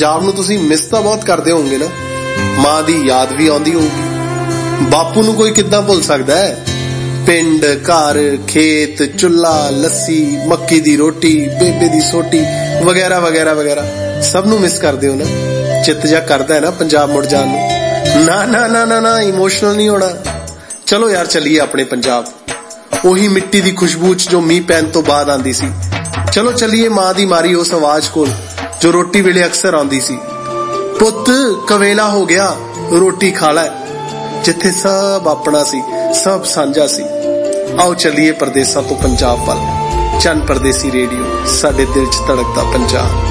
पंजाब नूं तुसीं मिस तां बहुत करदे होवोगे ना, मां दी याद भी आउंदी होਊਗੀ। बापू नूं कोई किद्दां भुल सकदा है? पिंड, घर, खेत, चुल्हा, लस्सी, मक्की दी रोटी, बेबे दी सोटी वगैरह वगैरह वगैरह सब नूं मिस करदे हो ना। चित जा करदा है ना पंजाब मुड़ जाण नूं। ना ना ना ना ना इमोशनल नहीं होना। चलो यार चलिए अपने पंजाब, ਉਹੀ ਮਿੱਟੀ ਦੀ ਖੁਸ਼ਬੂ ਚ ਜੋ ਮੀਂਹ ਪੈਣ ਤੋਂ ਬਾਅਦ ਆਂਦੀ ਸੀ। ਚਲੋ ਚੱਲੀਏ ਮਾਂ ਦੀ ਮਾਰੀ ਉਸ ਆਵਾਜ਼ ਕੋਲ ਜੋ ਰੋਟੀ ਵੇਲੇ ਅਕਸਰ ਆਉਂਦੀ ਸੀ, ਪੁੱਤ ਕਵੇਲਾ ਹੋ ਗਿਆ ਰੋਟੀ ਖਾ ਲੈ। ਜਿੱਥੇ ਸਭ ਆਪਣਾ ਸੀ, ਸਭ ਸਾਂਝਾ ਸੀ। ਆਓ ਚੱਲੀਏ ਪਰਦੇਸਾਂ ਤੋਂ ਪੰਜਾਬ ਵੱਲ। ਚੰਨ ਪਰਦੇਸੀ ਰੇਡੀਓ, ਸਾਡੇ ਦਿਲ ਚ ਧੜਕਦਾ ਪੰਜਾਬ।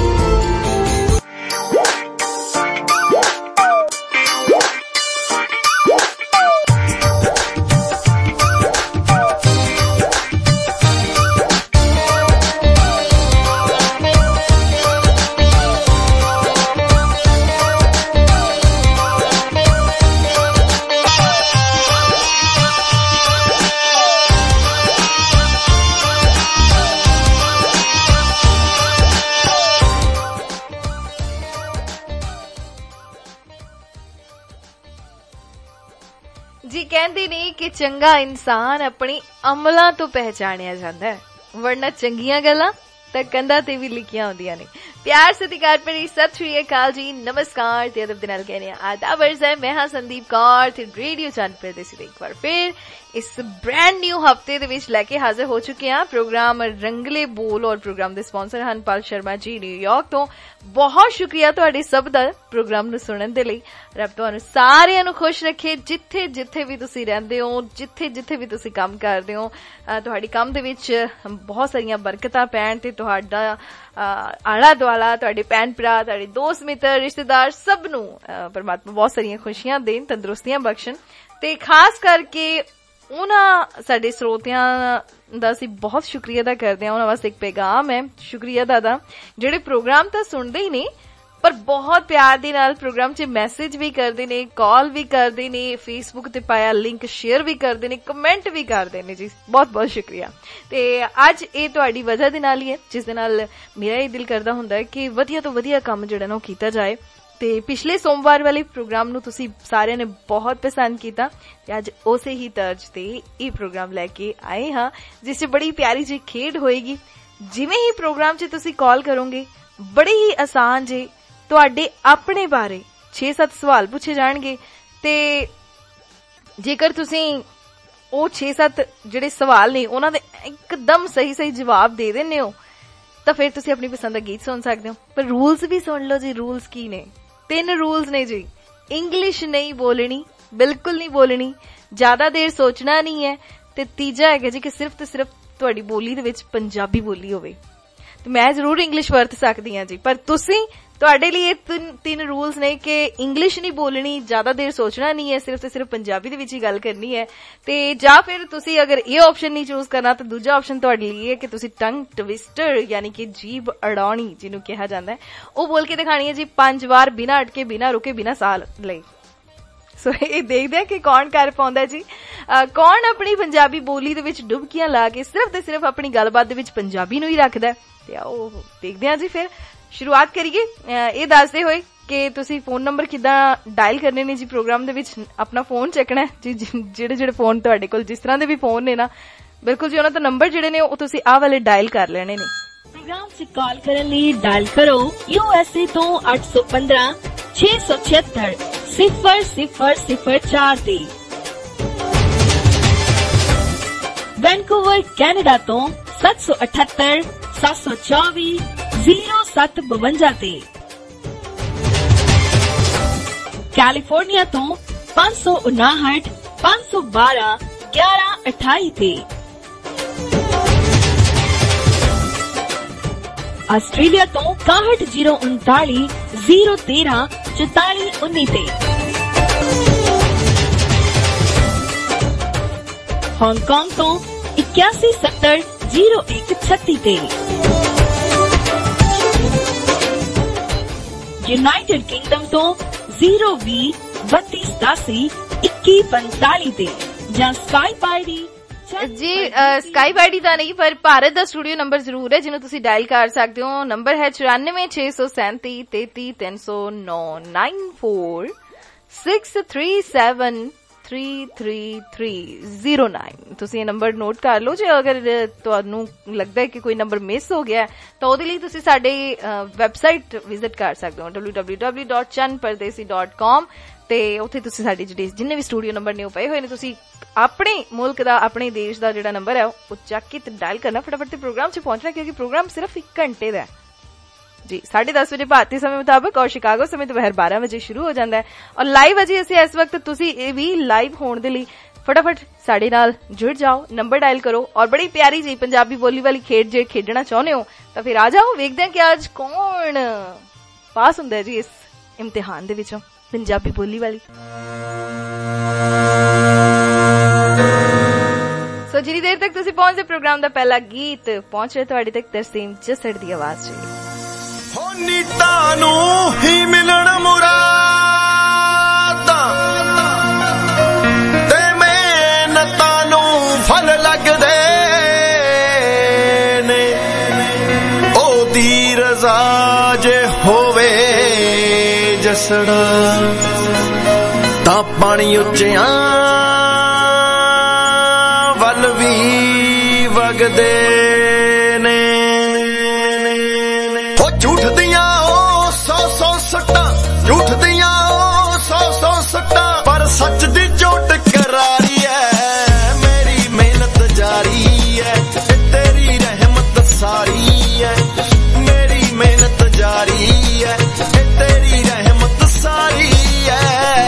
जी कहते ने कि चंगा इंसान अपनी अमलों तो पहचानिया जाता है, वरना चंगियां गल्लां तां कंधां ते भी लिखियां होंदियां ने। प्यार सत्कार भरी सत श्री अकाल जी, नमस्कार ते अदब दे नाल कहने आदाब अर्ज़ है। मैं हां संदीप कौर ते रेडियो चंद परदेसी दे एक बार फिर इस ब्रांड न्यू हफ्ते दे विच लैके हाजिर हो चुके हैं। प्रोग्राम रंगले बोल और प्रोग्राम दे स्पॉन्सर हन पाल शर्मा जी न्यूयॉर्क तो। बहुत शुक्रिया तुहाडे सब दा प्रोग्राम नूं सुणन दे लई। रब तुहानूं सारिआं नूं खुश रखे, जिथे जिथे भी तुसीं रहिंदे हो, जिथे जिथे भी तुसीं काम करदे हो, तुहाडी काम दे विच बहुत सारियां बरकतां पैण ते तुहाडा आला दुआला, तुहाडे भैन भरा, तुहाडे दोस्त मित्र रिश्तेदार सब नूं परमात्मा बहुत सारियां खुशियां देन, तंदुरुस्तियां बख्शण। ते खास करके उन्हां साडे श्रोतियां दा असीं बहुत शुक्रिया अदा करदे हां। उन्हां वास्ते एक पैगाम है शुक्रिया दा ਜਿਹੜੇ प्रोग्राम ਤਾਂ ਸੁਣਦੇ ਹੀ ਨੇ पर बहुत प्यार दे नाल प्रोग्राम च मैसेज भी करदे ने, कॉल भी करदे ने, फेसबुक ते पाया लिंक शेयर भी करदे ने, कमेंट भी करदे ने जी। बहुत बहुत शुक्रिया। ते अज ये तुहाडी वजह दे नाल ही है जिस दे नाल मेरा ये दिल करदा हुंदा है कि वधिया तो वधिया काम जिहड़ा ना कीता जाए। ते पिछले सोमवार वाले प्रोग्राम नूं तुसीं सारिआं ने बहुत पसंद कीता ते अज उसे ही तर्ज ते ये प्रोग्राम लैके आए हां जिस च बड़ी प्यारी जी खेड होएगी। जिवें ही प्रोग्राम च तुसीं कॉल करोगे बड़े ही आसान जे तुहाडे अपने बारे 6-7 सवाल पूछे जाणगे ते जेकर तुसीं ਉਹ 6-7 ਜਿਹੜੇ सवाल ने उन्हां दे एकदम सही सही जवाब दे दिंदे हो ਤਾਂ ਫਿਰ ਤੁਸੀਂ ਆਪਣੀ ਪਸੰਦ ਦਾ ਗੀਤ ਸੁਣ ਸਕਦੇ ਹੋ। ਪਰ ਰੂਲਸ ਵੀ ਸੁਣ ਲਓ ਜੀ। ਰੂਲਸ ਕੀ ਨੇ? 3 ਰੂਲਸ ਨੇ ਜੀ। ਇੰਗਲਿਸ਼ ਨਹੀਂ ਬੋਲਣੀ, ਬਿਲਕੁਲ ਨਹੀਂ ਬੋਲਣੀ, ਜ਼ਿਆਦਾ ਦੇਰ ਸੋਚਣਾ ਨਹੀਂ ਹੈ, ਤੇ ਤੀਜਾ ਹੈਗਾ ਜੀ ਕਿ ਸਿਰਫ ਤੇ ਸਿਰਫ ਤੁਹਾਡੀ ਬੋਲੀ ਦੇ ਵਿੱਚ ਪੰਜਾਬੀ ਬੋਲੀ ਹੋਵੇ। ਤੇ ਮੈਂ ਜ਼ਰੂਰ ਇੰਗਲਿਸ਼ ਵਰਤ ਸਕਦੀ ਹਾਂ ਜੀ, ਪਰ ਤੁਸੀਂ ਤੁਹਾਡੇ ਲਈ ਇਹ 3 ਰੂਲਸ ਨੇ ਕਿ ਇੰਗਲਿਸ਼ ਨਹੀਂ ਬੋਲਣੀ, ਜ਼ਿਆਦਾ ਦੇਰ ਸੋਚਣਾ ਨਹੀਂ ਹੈ, ਸਿਰਫ ਤੇ ਸਿਰਫ ਪੰਜਾਬੀ ਦੇ ਵਿੱਚ ਹੀ ਗੱਲ ਕਰਨੀ ਹੈ। ਤੇ ਜਾਂ ਫਿਰ ਤੁਸੀਂ ਅਗਰ ਇਹ ਆਪਸ਼ਨ ਨਹੀਂ ਚੂਜ਼ ਕਰਨਾ ਤਾਂ ਦੂਜਾ ਆਪਸ਼ਨ ਤੁਹਾਡੇ ਲਈ ਹੈ ਕਿ ਤੁਸੀਂ ਟੰਗ ਟਵਿਸਟਰ ਯਾਨੀ ਕਿ ਜੀਭ ਅੜਾਉਣੀ ਜਿਹਨੂੰ ਕਿਹਾ ਜਾਂਦਾ ਹੈ ਉਹ ਬੋਲ ਕੇ ਦਿਖਾਣੀ ਹੈ ਜੀ 5 ਵਾਰ ਬਿਨਾਂ ਅਟਕੇ, ਬਿਨਾਂ ਰੁਕੇ, ਬਿਨਾਂ ਸਾਹ ਲਈ। ਸੋ ਇਹ ਦੇਖਦੇ ਆ ਕਿ ਕੌਣ ਕਰ ਪਾਉਂਦਾ ਜੀ, ਕੌਣ ਆਪਣੀ ਪੰਜਾਬੀ ਬੋਲੀ ਦੇ ਵਿੱਚ ਡੁਬਕੀਆਂ ਲਾ ਕੇ ਸਿਰਫ ਤੇ ਸਿਰਫ ਆਪਣੀ ਗੱਲਬਾਤ ਦੇ ਵਿੱਚ ਪੰਜਾਬੀ ਨੂੰ ਹੀ ਰੱਖਦਾ। ਤੇ ਆਓ ਦੇਖਦੇ ਆ ਜੀ। ਫਿਰ शुरुआत करिए ये दसदे होए कि तुसी फोन नंबर किद्दां डायल करने ने जी। प्रोग्राम दे विच अपना फोन चकना जी, जेड़े जेड़े फोन तुहाडे कोल जिस तरह दे भी फोन ने ना, बिल्कुल जी उन्हां दा नंबर जेड़े ने ओ तुसी आ वाले डायल कर लेने ने। प्रोग्राम च कॉल करन लई डायल करो USA तो 815 676 0004 ते। वैनकूवर कैनेडा तो 778 724 0752 ते। कैलिफोर्निया तो 559 512 1128 ते। ऑस्ट्रेलिया तो 61 039 013 44 19 ते। हांगकांग तो 81 70 01 36 ते। यूनाइटेड किंगडम तो 020 32 81 45 ते। ਜਾਂ ਸਕਾਈਪ ਆਈਡੀ जी स्काइप आईडी का नहीं पर भारत का स्टूडियो नंबर जरूर है जिन्हों तुसी डायल कर सकते हो। नंबर है 94 637 339 9463733309। तुसी ये नंबर नोट कर लो जे अगर तुहानू लगदा है कि कोई नंबर मिस हो गया तो ओहदे लई तुसी साडी वैबसाइट विजिट कर सकते हो www.chanpardesi.com ते उत्थे तुसी साडी जिन्ने भी स्टूडियो नंबर ने पए होए ने तुसी अपने मुल्क दा अपने देश दा जिहड़ा नंबर है वो चक के डायल करना फटाफट ते प्रोग्राम च पहुंचना क्योंकि प्रोग्राम सिर्फ 1 घंटे दा है जी। 10:30 बजे भारतीय समय मुताबिक और शिकागो समय दोपहर 12 बजे शुरू हो जाता है और लाइव अजे असीं इस वक्त तुसी भी लाइव होने दे लई फटाफट साडे नाल जुड़ जाओ, नंबर डायल करो और बड़ी प्यारी जी पंजाबी बोली वाली खेड जे खेडना चाहुंदे हो तां फिर आ जाओ। वेखदे हैं कि आज कौन पास हुंदा है जी इस इम्तिहान दे विचों पंजाबी बोली वाली। सो जिनी देर तक तुसी पहुंचदे प्रोग्राम दा पहला गीत पहुंच रहा तुहाडे तक तरसीम जसड़ दी आवाज च। हो नीता नू ही मिलन मुरादां ते मेहनतां नू फल लगदे ने ओदी रज़ा जे होवे जसड़ा तां पानी उच्चियां वल वी वगदे ने। हो झूठ दियां सौ सट्टां झूठ दियां सौ सट्टां पर सच दी चोट करारी है। मेरी मेहनत जारी है तेरी रहमत सारी है। मेरी मेहनत जारी है तेरी रहमत सारी है।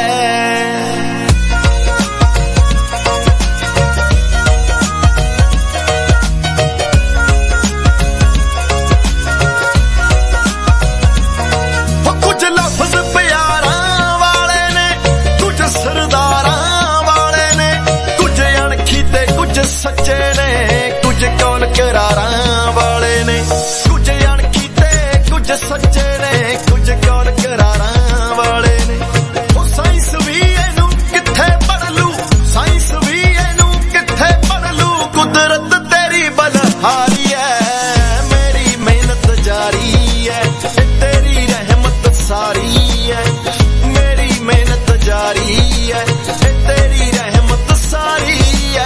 कुछ लफ्ज प्यारां वाले ने कुछ सरदारां वाले ने कुछ अणखी ते कुछ सच्चे ने कुछ कौल करारां वाले ने कुछ अणखी ते कुछ सच्चे ने कुछ कौल करारां वाले ने। वो साइंस भी एनू किथे पढ़ लू साइंस भी एनू किथे पढ़ लू कुदरत तेरी बलहारी है। मेरी मेहनत जारी है तेरी रहमत सारी है। मेरी मेहनत जारी है तेरी रहमत सारी है।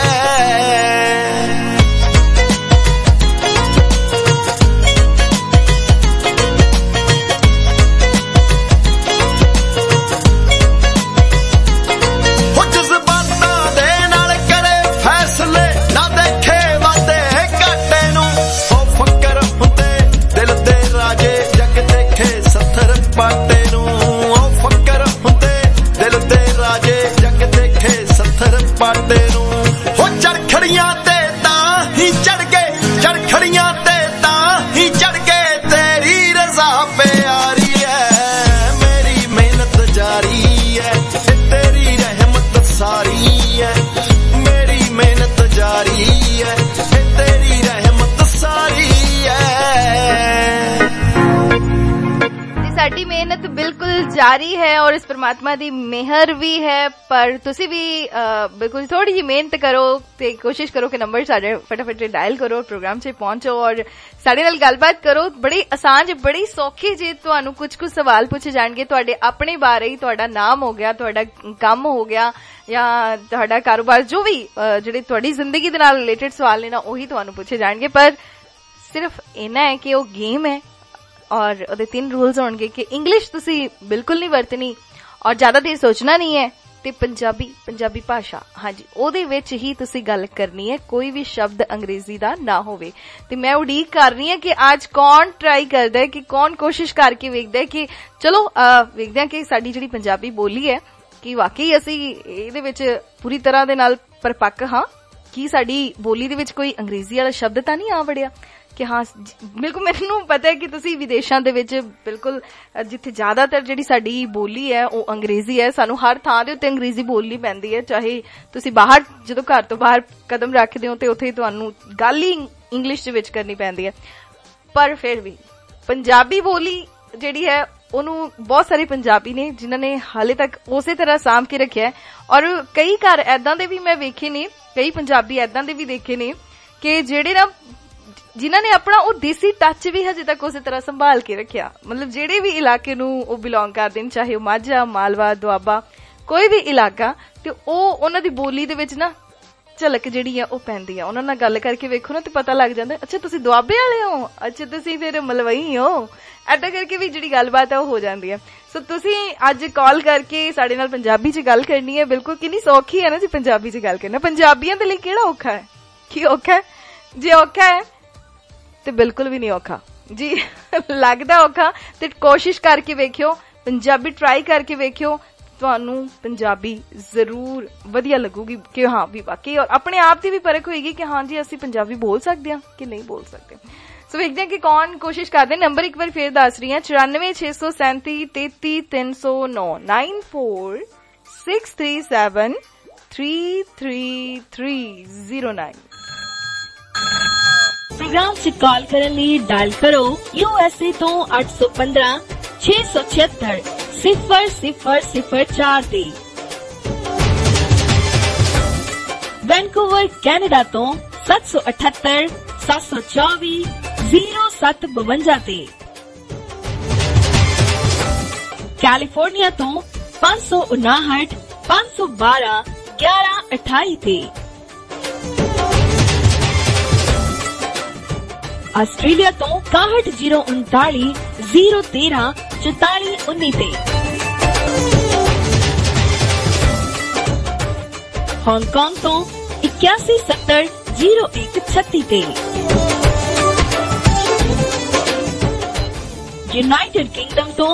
हो जज्बातां दे नाल करे फैसले ना देखे वादे घाटे नू। हो फकर हुंदे दिल दे राजे जग देखे सत्थर पाटे नू। हो फकर हुंदे दिल दे राजे जग देखे सत्थर पाटे नू। हो चरखड़ियां ते तां ही चढ़ गए चरखड़ियां ते तां ही चढ़ गए तेरी रज़ा प्यारी है। मेरी मेहनत जारी है तेरी रहमत सारी है। मेरी मेहनत जारी है तेरी रहमत सारी है। साडी मेहनत बिल्कुल जारी है और इस परमात्मा दी मेहर भी है पर तुसी भी बिल्कुल थोड़ी जी मेहनत करो ते कोशिश करो कि नंबर साडे फटाफट डायल करो प्रोग्राम च पहुंचो और साडे नाल गलबात करो। बड़ी आसान जी बड़ी सौखी जी तुहानू कुछ सवाल पूछे जाणगे तुहाडे अपने बारे ही तुहाडा नाम हो गया तुहाडा काम हो गया या तुहाडा कारोबार जो भी जिहड़े तुहाडी जिंदगी दे नाल रिलेटेड सवाल ने ना ओही तुहानू पूछे जाणगे पर सिर्फ इन्ना है कि वो गेम है और ओदे 3 रूल्स होणगे कि इंग्लिश तुसी बिल्कुल नहीं वरतनी और ज्यादा देर सोचना नहीं है ते पंजाबी भाषा हाँ जी ओदे विच ही तुसी गल करनी है कोई भी शब्द अंग्रेजी दा ना होवे। ते मैं उड़ीक कर रही है कि आज कौन ट्राई करदा है कि कौन कोशिश करके वेखदा है कि चलो वेखदे हैं कि साडी जिहड़ी पंजाबी बोली है कि वाकई असी इहदे विच पूरी तरह दे नाल परपक्क हां कि साडी बोली दे विच कोई अंग्रेजी वाला शब्द तां नहीं आ वड़िया कि हाँ बिल्कुल मैनू पता है कि तुसी विदेशां दे विच बिल्कुल जिथे ज्यादातर जिहड़ी साडी बोली है वो अंग्रेजी है सानू हर थां दे उत्ते अंग्रेजी बोलनी पैंदी है चाहे तुसी बाहर जदों घर तो बाहर कदम रखदे हो ते उत्थे तुहानू गल ही इंग्लिश दे विच करनी पैंदी है पर फिर भी पंजाबी बोली जिहड़ी है ओनू बहुत सारे पंजाबी ने जिन्हां ने हाले तक उसे तरह सांभ के रखिया है और कई घर ऐदां दे भी मैं वेखे ने ਕਈ ਪੰਜਾਬੀ ਏਦਾਂ ਦੇ ਵੀ ਦੇਖੇ ਨੇ ਕਿ ਜਿਹੜੇ ਨਾ ਜਿਨ੍ਹਾਂ ਨੇ ਆਪਣਾ ਉਹ ਦੇਸੀ ਟੱਚ ਵੀ ਹਜੇ ਤੱਕ ਉਸੇ ਤਰ੍ਹਾਂ ਸੰਭਾਲ ਕੇ ਰੱਖਿਆ। ਮਤਲਬ ਜਿਹੜੇ ਵੀ ਇਲਾਕੇ ਨੂੰ ਉਹ ਬਿਲੋਂਗ ਕਰਦੇ ਨੇ, ਚਾਹੇ ਉਹ ਮਾਝਾ, ਮਾਲਵਾ, ਦੁਆਬਾ, ਕੋਈ ਵੀ ਇਲਾਕਾ, ਤੇ ਉਹ ਉਹਨਾਂ ਦੀ ਬੋਲੀ ਦੇ ਵਿੱਚ ਨਾ ਝਲਕ ਜਿਹੜੀ ਆ ਉਹ ਪੈਂਦੀ ਆ। ਉਹਨਾਂ ਨਾਲ ਗੱਲ ਕਰਕੇ ਵੇਖੋ ਨਾ ਤੇ ਪਤਾ ਲੱਗ ਜਾਂਦਾ, ਅੱਛਾ ਤੁਸੀਂ ਦੁਆਬੇ ਵਾਲੇ ਹੋ, ਅੱਛਾ ਤੁਸੀਂ ਫਿਰ ਮਲਵਈ ਹੋ, ਏਦਾਂ ਕਰਕੇ ਵੀ ਜਿਹੜੀ ਗੱਲਬਾਤ ਆ ਉਹ ਹੋ ਜਾਂਦੀ ਹੈ। ਸੋ ਤੁਸੀਂ ਅੱਜ ਕਾਲ ਕਰਕੇ ਸਾਡੇ ਨਾਲ ਪੰਜਾਬੀ ਚ ਗੱਲ ਕਰਨੀ ਹੈ। ਬਿਲਕੁਲ ਕਿੰਨੀ ਸੌਖੀ ਹੈ ਨਾ ਜੀ ਪੰਜਾਬੀ ਚ ਗੱਲ ਕਰਨਾ। ਪੰਜਾਬੀਆਂ ਦੇ ਲਈ ਕਿਹੜਾ ਔਖਾ ਹੈ? ਕੀ ਔਖਾ ਹੈ? ਜੇ ਔਖਾ ਹੈ ਤੇ ਬਿਲਕੁਲ ਵੀ ਨਹੀਂ ਔਖਾ ਜੀ। ਲੱਗਦਾ ਔਖਾ ਤੇ ਕੋਸ਼ਿਸ਼ ਕਰਕੇ ਵੇਖਿਓ, ਪੰਜਾਬੀ ਟਰਾਈ ਕਰਕੇ ਵੇਖਿਓ, ਤੁਹਾਨੂੰ ਪੰਜਾਬੀ ਜ਼ਰੂਰ ਵਧੀਆ ਲੱਗੂਗੀ ਕਿ ਹਾਂ ਵੀ ਵਾਕਈ, ਔਰ ਆਪਣੇ ਆਪ ਦੀ ਵੀ ਪਰਖ ਹੋਏਗੀ ਕਿ ਹਾਂ ਜੀ ਅਸੀਂ ਪੰਜਾਬੀ ਬੋਲ ਸਕਦੇ ਹਾਂ ਕਿ ਨਹੀਂ ਬੋਲ ਸਕਦੇ। ਸੋ ਵੇਖਦੇ ਹਾਂ ਕਿ ਕੌਣ ਕੋਸ਼ਿਸ਼ ਕਰਦੇ। ਨੰਬਰ ਇੱਕ ਵਾਰ ਫੇਰ ਦੱਸ ਰਹੀ ਹਾਂ, 94,637,3309 94,637,3309। प्रोग्राम से कॉल करने लिए डायल करो USA तो 815-676-0004 ਤੇ। ਵੈਨਕੂਵਰ ਕੈਨੇਡਾ ਤੋਂ 778-724-0752 ਤੇ। ਕੈਲੀਫੋਰਨੀਆ ਤੋਂ 559-512-1128 ਤੇ। ਆਸਟ੍ਰੇਲੀਆ ਤੋਂ 6109-013-4419 ਤੇ। ਹਾਂਗਕਾਂਗ ਤੋਂ 8170-0136 ਤੇ। यूनाइटेड किंगडम तो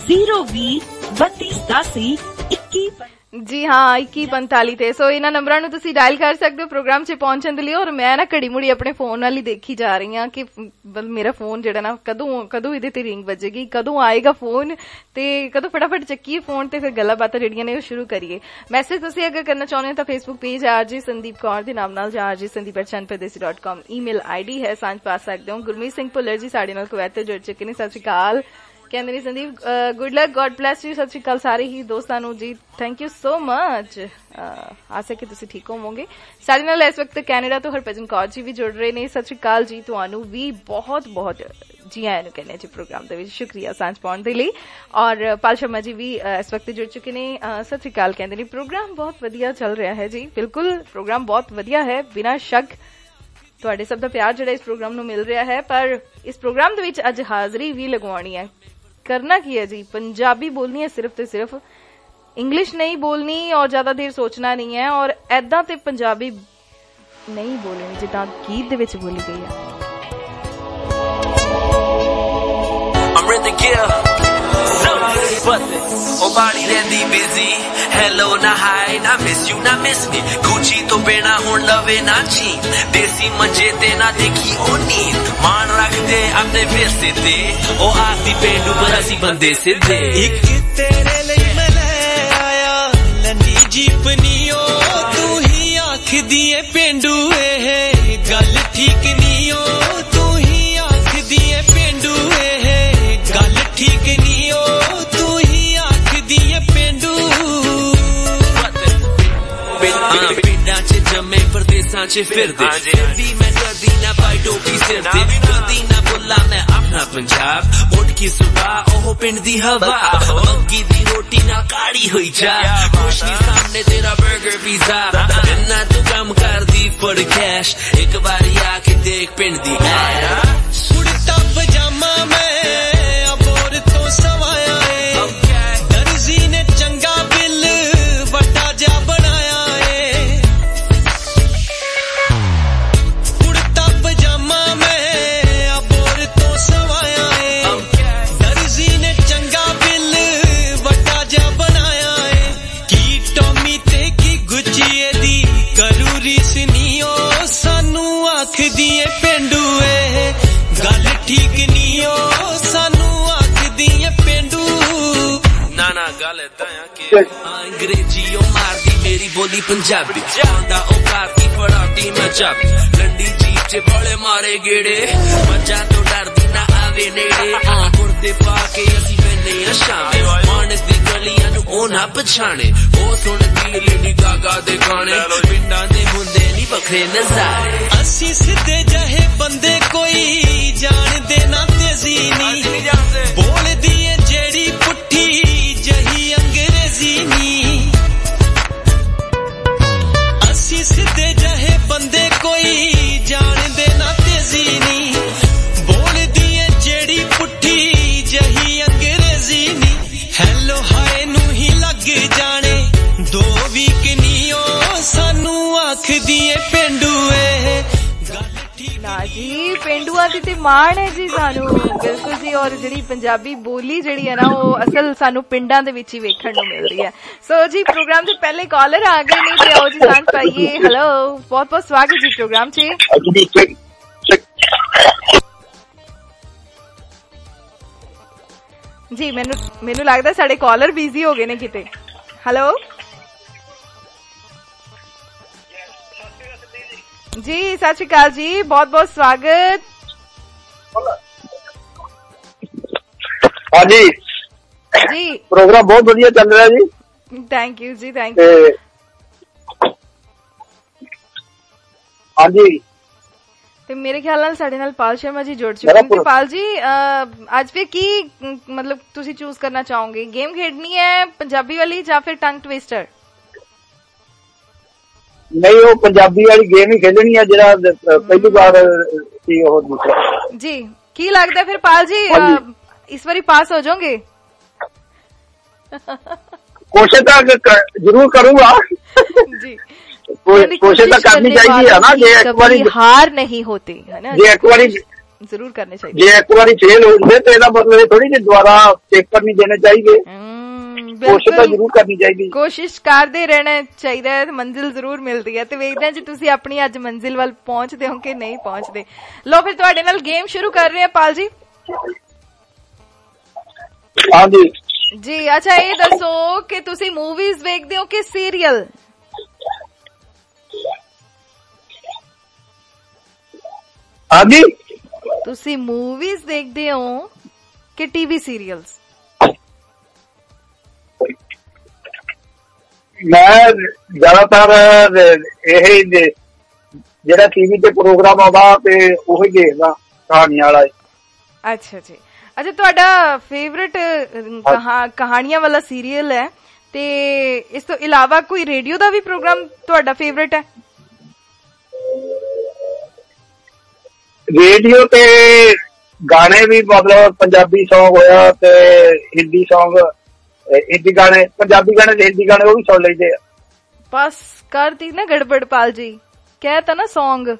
020-3287-21 ਜੀ ਹਾਂ 2145 ਤੇ। ਸੋ ਇਹਨਾਂ ਨੰਬਰਾਂ ਨੂੰ ਤੁਸੀਂ ਡਾਇਲ ਕਰ ਸਕਦੇ ਹੋ ਪ੍ਰੋਗਰਾਮ 'ਚ ਪਹੁੰਚਣ ਦੇ ਲਈ। ਔਰ ਮੈਂ ਨਾ ਘੜੀ ਮੁੜੀ ਆਪਣੇ ਫੋਨ ਨਾਲ ਹੀ ਦੇਖੀ ਜਾ ਰਹੀ ਹਾਂ ਕਿ ਮੇਰਾ ਫੋਨ ਜਿਹੜਾ ਨਾ ਕਦੋਂ ਇਹਦੇ ਤੇ ਰਿੰਗ ਵੱਜੇਗੀ, ਕਦੋਂ ਆਏਗਾ ਫੋਨ, ਤੇ ਕਦੋਂ ਫਟਾਫਟ ਚੱਕੀਏ ਫੋਨ ਤੇ ਫਿਰ ਗੱਲਾਂ ਬਾਤਾਂ ਜਿਹੜੀਆਂ ਨੇ ਉਹ ਸ਼ੁਰੂ ਕਰੀਏ। ਮੈਸੇਜ ਤੁਸੀਂ ਅਗਰ ਕਰਨਾ ਚਾਹੁੰਦੇ ਹੋ ਤਾਂ Facebook page RJ Sandeep Kaur ਦੇ ਨਾਮ ਨਾਲ ਜਾਂ rjsandeep@chanpradesi.com ਈਮੇਲ ID ਹੈ, ਸਾਂਝ ਪਾ ਸਕਦੇ ਹੋ। ਗੁਰਮੀਤ ਸਿੰਘ ਭੁੱਲਰ ਜੀ ਸਾਡੇ ਨਾਲ ਕੁਵੈਤ ਤੋਂ ਜੁੜ ਚੁੱਕੇ ਨੇ। ਸਤਿ ਸ਼੍ਰੀ ਅਕਾਲ ਕਹਿੰਦੇ ਨੇ Sandeep, good luck, God bless you. ਸਤਿ ਸ਼੍ਰੀ ਅਕਾਲ ਸਾਰੇ ਹੀ ਦੋਸਤਾਂ ਨੂੰ ਜੀ, ਥੈਂਕ ਯੂ ਸੋ ਮਚ। ਆਸ ਹੈ ਕਿ ਤੁਸੀਂ ਠੀਕ ਹੋਵੋਗੇ। ਸਾਡੇ ਨਾਲ ਇਸ ਵਕਤ ਕੈਨੇਡਾ ਤੋਂ ਹਰਭਜਨ ਕੌਰ ਜੀ ਵੀ ਜੁੜ ਰਹੇ ਨੇ। ਸਤਿ ਸ਼੍ਰੀ ਅਕਾਲ ਜੀ, ਤੁਹਾਨੂੰ ਵੀ ਬਹੁਤ ਬਹੁਤ ਜੀ ਆਇਆਂ ਨੂੰ ਕਹਿੰਦੇ ਜੀ ਪ੍ਰੋਗਰਾਮ ਦੇ ਵਿੱਚ। ਸ਼ੁਕਰੀਆ ਸਾਂਝ ਪਾਉਣ ਦੇ ਲਈ। ਔਰ ਪਾਲ ਸ਼ਰਮਾ ਜੀ ਵੀ ਇਸ ਵਕਤ ਜੁੜ ਚੁੱਕੇ ਨੇ। ਸਤਿ ਸ਼੍ਰੀ ਅਕਾਲ ਕਹਿੰਦੇ ਨੇ, ਪ੍ਰੋਗਰਾਮ ਬਹੁਤ ਵਧੀਆ ਚੱਲ ਰਿਹਾ ਹੈ ਜੀ। ਬਿਲਕੁਲ ਪ੍ਰੋਗਰਾਮ ਬਹੁਤ ਵਧੀਆ ਹੈ, ਬਿਨਾਂ ਸ਼ੱਕ ਤੁਹਾਡੇ ਸਭ ਦਾ ਪਿਆਰ ਜਿਹੜਾ ਇਸ ਪ੍ਰੋਗਰਾਮ ਨੂੰ ਮਿਲ ਰਿਹਾ ਹੈ। ਪਰ ਇਸ ਪ੍ਰੋਗਰਾਮ ਦੇ ਵਿੱਚ ਅੱਜ ਹਾਜ਼ਰੀ ਵੀ ਲਗਵਾਉਣੀ ਹੈ। करना की है जी, पंजाबी बोलनी है सिर्फ ते सिर्फ, इंग्लिश नहीं बोलनी और ज्यादा देर सोचना नहीं है। और ऐदा ते पंजाबी नहीं बोलनी जिद्दां गीत दे विच बोली गई है। ओ बाड़ी रहंदी बिजी, हेलो ना हाय ना मिस यू ना मिस मी, गुची तो बिना हुण लवे ना छी, देसी मंजे ते ना देखी ओ नींद, मान रख दे अपने फेसे ते ओ आती पेंडू पर असी बंदे सिद्धे। एक तेरे लिए मैं ले आया लंडी जीपनी ओ, तू ही आख दिए पेंडू है गल ठीक नहीं ओ, तू ही आख दिए पेंडू है गल ठीक नहीं ओ, तू ही आख दिए पेंडू। पिंडा च जमे परदेसां च फिरदे, भी मैं कदी ना पाई टोपी सिर ते, कदी ना बोला मैं अपना पंजाब, उठ की सुबह ओह पिंड दी हवा, मक्की दी रोटी ना काड़ी हुई जा, रोशनी सामने तेरा बर्गर पिज़्ज़ा, ना तू कम कर दी फड़ कैश, एक बारी आके देख पिंड दी ऐश। कुर्ता पजामा मैं अबोर तो सवाया है, दर्जी ने चंगा बिल वटा जा बनाया है। कुर्ता पजामा मैं अबोर तो सवाया है, दर्जी ने चंगा बिल वटा जा बनाया है। की टॉमी ते की गुचिए दी करूरी सनियो, सानू आख दिए पेंडू गल ठीक नहीं हो, सानू आख दिए पेंडू। ना ना गल ऐदा कि अंग्रेजी ओ मारदी मेरी बोली पंजाबी, आंदा ओ कारती फड़ाती मैं चाबी, लंडी जीप च बड़े मारे गेड़े, मजा तो डरदी ना आवे नेड़े, कुर्ते पा के असी बहने शाम, मानस दी गलियां नू ओ ਉਹ ਨਾ ਪਛਾਣੇ ਉਹ ਸੁਣਦੀ ਲੇਡੀ ਗਾਗਾ ਦੇ ਗਾਣੇ ਪਿੰਡਾਂ ਦੇ ਹੁੰਦੇ ਨੀ ਵੱਖਰੇ ਨਜ਼ਾਰੇ ਅਸੀਂ ਸਿੱਧੇ ਜਿਹੇ ਬੰਦੇ ਕੋਈ ਜਾਣਦੇ ਨਾ ਤੇਜ਼ੀ ਨੀ ਬੋਲਦੀ ਏ ਜਿਹੜੀ ਪੁੱਠੀ ਜਹੀ ਅੰਗਰੇਜ਼ੀ ਨੀ ਅਸੀਂ ਸਿੱਧੇ ਜਿਹੇ ਬੰਦੇ ਕੋਈ ਜਾਣਦੇ ਨਾ ਤੇਜ਼ੀ ਨੀ ਬੋਲਦੀ ਏ ਜਿਹੜੀ ਪੁੱਠੀ ਜਹੀ ਅੰਗਰੇਜ਼ੀ ਨੀ ਹੈਲੋ ਹਾਏ ਨੂੰ ਹੀ ਲੱਗ ਜਾਣੇ ਦੋ ਵੀਕ ਨੀ ਉਹ ਸਾਨੂੰ ਆਖਦੀ ਏ ਪਿੰਡੂ ਏ ਨਾ ਜੀ ਪਿੰਡੂਆਂ ਦੀ ਤੇ ਮਾਣ ਹੈ ਜੀ ਸਾਨੂੰ ਬਿਲਕੁਲ ਜੀ ਔਰ ਜਿਹੜੀ ਪੰਜਾਬੀ ਬੋਲੀ ਜਿਹੜੀ ਹੈ ਨਾ ਉਹ ਅਸਲ ਸਾਨੂੰ ਪਿੰਡਾਂ ਦੇ ਵਿੱਚ ਹੀ ਵੇਖਣ ਨੂੰ ਮਿਲਦੀ ਹੈ ਸੋ ਜੀ ਪ੍ਰੋਗਰਾਮ ਦੇ ਪਹਿਲੇ ਕਾਲਰ ਆ ਗਏ ਨੇ ਤੇ ਆਓ ਜੀ ਸਾਂਝ ਪਾਈਏ ਹੈਲੋ ਬਹੁਤ ਬਹੁਤ ਸਵਾਗਤ ਜੀ ਪ੍ਰੋਗਰਾਮ 'ਚ ਜੀ ਮੈਨੂੰ ਲੱਗਦਾ ਸਾਡੇ ਕਾਲਰ ਬਿਜ਼ੀ ਹੋ ਗਏ ਨੇ ਕਿਤੇ ਹੈਲੋ ਜੀ ਸਤਿ ਸ਼੍ਰੀ ਅਕਾਲ ਜੀ ਬਹੁਤ ਬਹੁਤ ਸਵਾਗਤ ਹਾਂਜੀ ਜੀ ਪ੍ਰੋਗਰਾਮ ਬਹੁਤ ਵਧੀਆ ਚੱਲ ਰਿਹਾ ਜੀ ਥੈਂਕ ਯੂ ਜੀ ਥੈਂਕ ਯੂ ਹਾਂਜੀ ਤੇ ਮੇਰੇ ਖਿਆਲ ਨਾਲ ਸਾਡੇ ਨਾਲ ਪਾਲ ਸ਼ਰਮਾ ਜੀ ਜੁੜ ਚੁੱਕੇ ਨੇ ਪਾਲ ਜੀ ਅੱਜ ਫਿਰ ਕੀ ਮਤਲਬ ਤੁਸੀਂ ਚੂਜ਼ ਕਰਨਾ ਚਾਹੋਗੇ ਗੇਮ ਖੇਡਣੀ ਹੈ ਪੰਜਾਬੀ ਵਾਲੀ ਜਾਂ ਫਿਰ ਟੰਗ ਟਵਿਸਟਰ ਨਹੀਂ ਉਹ ਪੰਜਾਬੀ ਵਾਲੀ ਗੇਮ ਹੀ ਖੇਡਣੀ ਆ ਜਿਹੜਾ ਪਹਿਲੀ ਵਾਰ ਸੀ ਉਹ ਦੂਸਰਾ ਜੀ ਕੀ ਲੱਗਦਾ ਫਿਰ ਪਾਲ ਜੀ ਇਸ ਵਾਰੀ ਪਾਸ ਹੋ ਜਾਓਗੇ ਕੋਸ਼ਿਸ਼ ਤਾਂ ਜ਼ਰੂਰ ਕਰੂੰਗਾ ਜੀ कोशिश तो करनी चाहिए है ना जे एक बार हार नहीं होती है ना जे एक बार जरूर करने चाहिए जे एक बार फेल हो गए तो ਇਹਦਾ मतलब थोड़ी कि दोबारा पेपर नहीं देने चाहिए कोशिश तो जरूर करनी चाहिए कोशिश करते रहना चाहिए है मंजिल जरूर मिलती है ਤੇ ਵੇਖਦੇ ਹਾਂ ਜੀ ਤੁਸੀਂ ਆਪਣੀ ਅੱਜ ਮੰਜ਼ਿਲ ਵੱਲ ਪਹੁੰਚਦੇ ਹੋ ਕਿ ਨਹੀਂ ਪਹੁੰਚਦੇ ਲੋ ਫਿਰ ਤੁਹਾਡੇ ਨਾਲ ਗੇਮ ਸ਼ੁਰੂ ਕਰ ਰਹੇ ਹਾਂ ਪਾਲ ਜੀ ਹਾਂਜੀ ਜੀ ਅੱਛਾ ਇਹ ਦੱਸੋ ਕਿ ਤੁਸੀਂ ਮੂਵੀਜ਼ ਵੇਖਦੇ ਹੋ ਕਿ ਸੀਰੀਅਲ ਹਾਂਜੀ ਤੁਸੀਂ ਮੂਵੀਜ਼ ਦੇਖਦੇ ਹੋ ਕਿ ਟੀਵੀ ਸੀਰੀਅਲਸ ਮੈਂ ਜ਼ਿਆਦਾਤਰ ਇਹ ਜਿਹੜਾ ਟੀਵੀ ਤੇ ਪ੍ਰੋਗਰਾਮ ਆਉਂਦਾ ਤੇ ਉਹੀ ਦੇਖਦਾ ਕਹਾਣੀਆਂ ਵਾਲਾ ਅੱਛਾ ਜੀ ਅੱਛਾ ਤੁਹਾਡਾ ਫੇਵਰਿਟ ਕਹਾਣੀਆਂ ਵਾਲਾ ਸੀਰੀਅਲ ਹੈ ਤੇ ਇਸ ਤੋਂ ਇਲਾਵਾ ਕੋਈ ਰੇਡੀਓ ਦਾ ਵੀ ਪ੍ਰੋਗਰਾਮ ਤੁਹਾਡਾ ਫੇਵਰਿਟ ਹੈ रेडियो ते गाने भी मतलब पंजाबी सॉन्ग होया ते हिंदी सॉन्ग हिंदी गाने पंजाबी गाने ते हिंदी गाने वो भी सुन लेते बस कर दी ना गड़बड़ पाल जी कहता ना सॉन्ग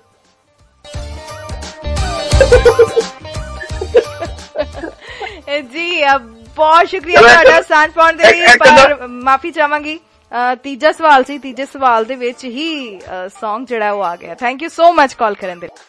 जी अब बहुत शुक्रिया ਤੁਹਾਡਾ ਸਾਂਝ ਪਾਉਣ ਦੇ ਲਈ ਪਰ ਮਾਫੀ ਚਾਹਾਂਗੀ ਤੀਜਾ ਸਵਾਲ ਸੀ ਤੀਜੇ ਸਵਾਲ ਦੇ ਵਿੱਚ ਹੀ ਸੌਂਗ ਜਿਹੜਾ ਉਹ ਆ ਗਿਆ thank you so much call ਕਰਨ ਦੇ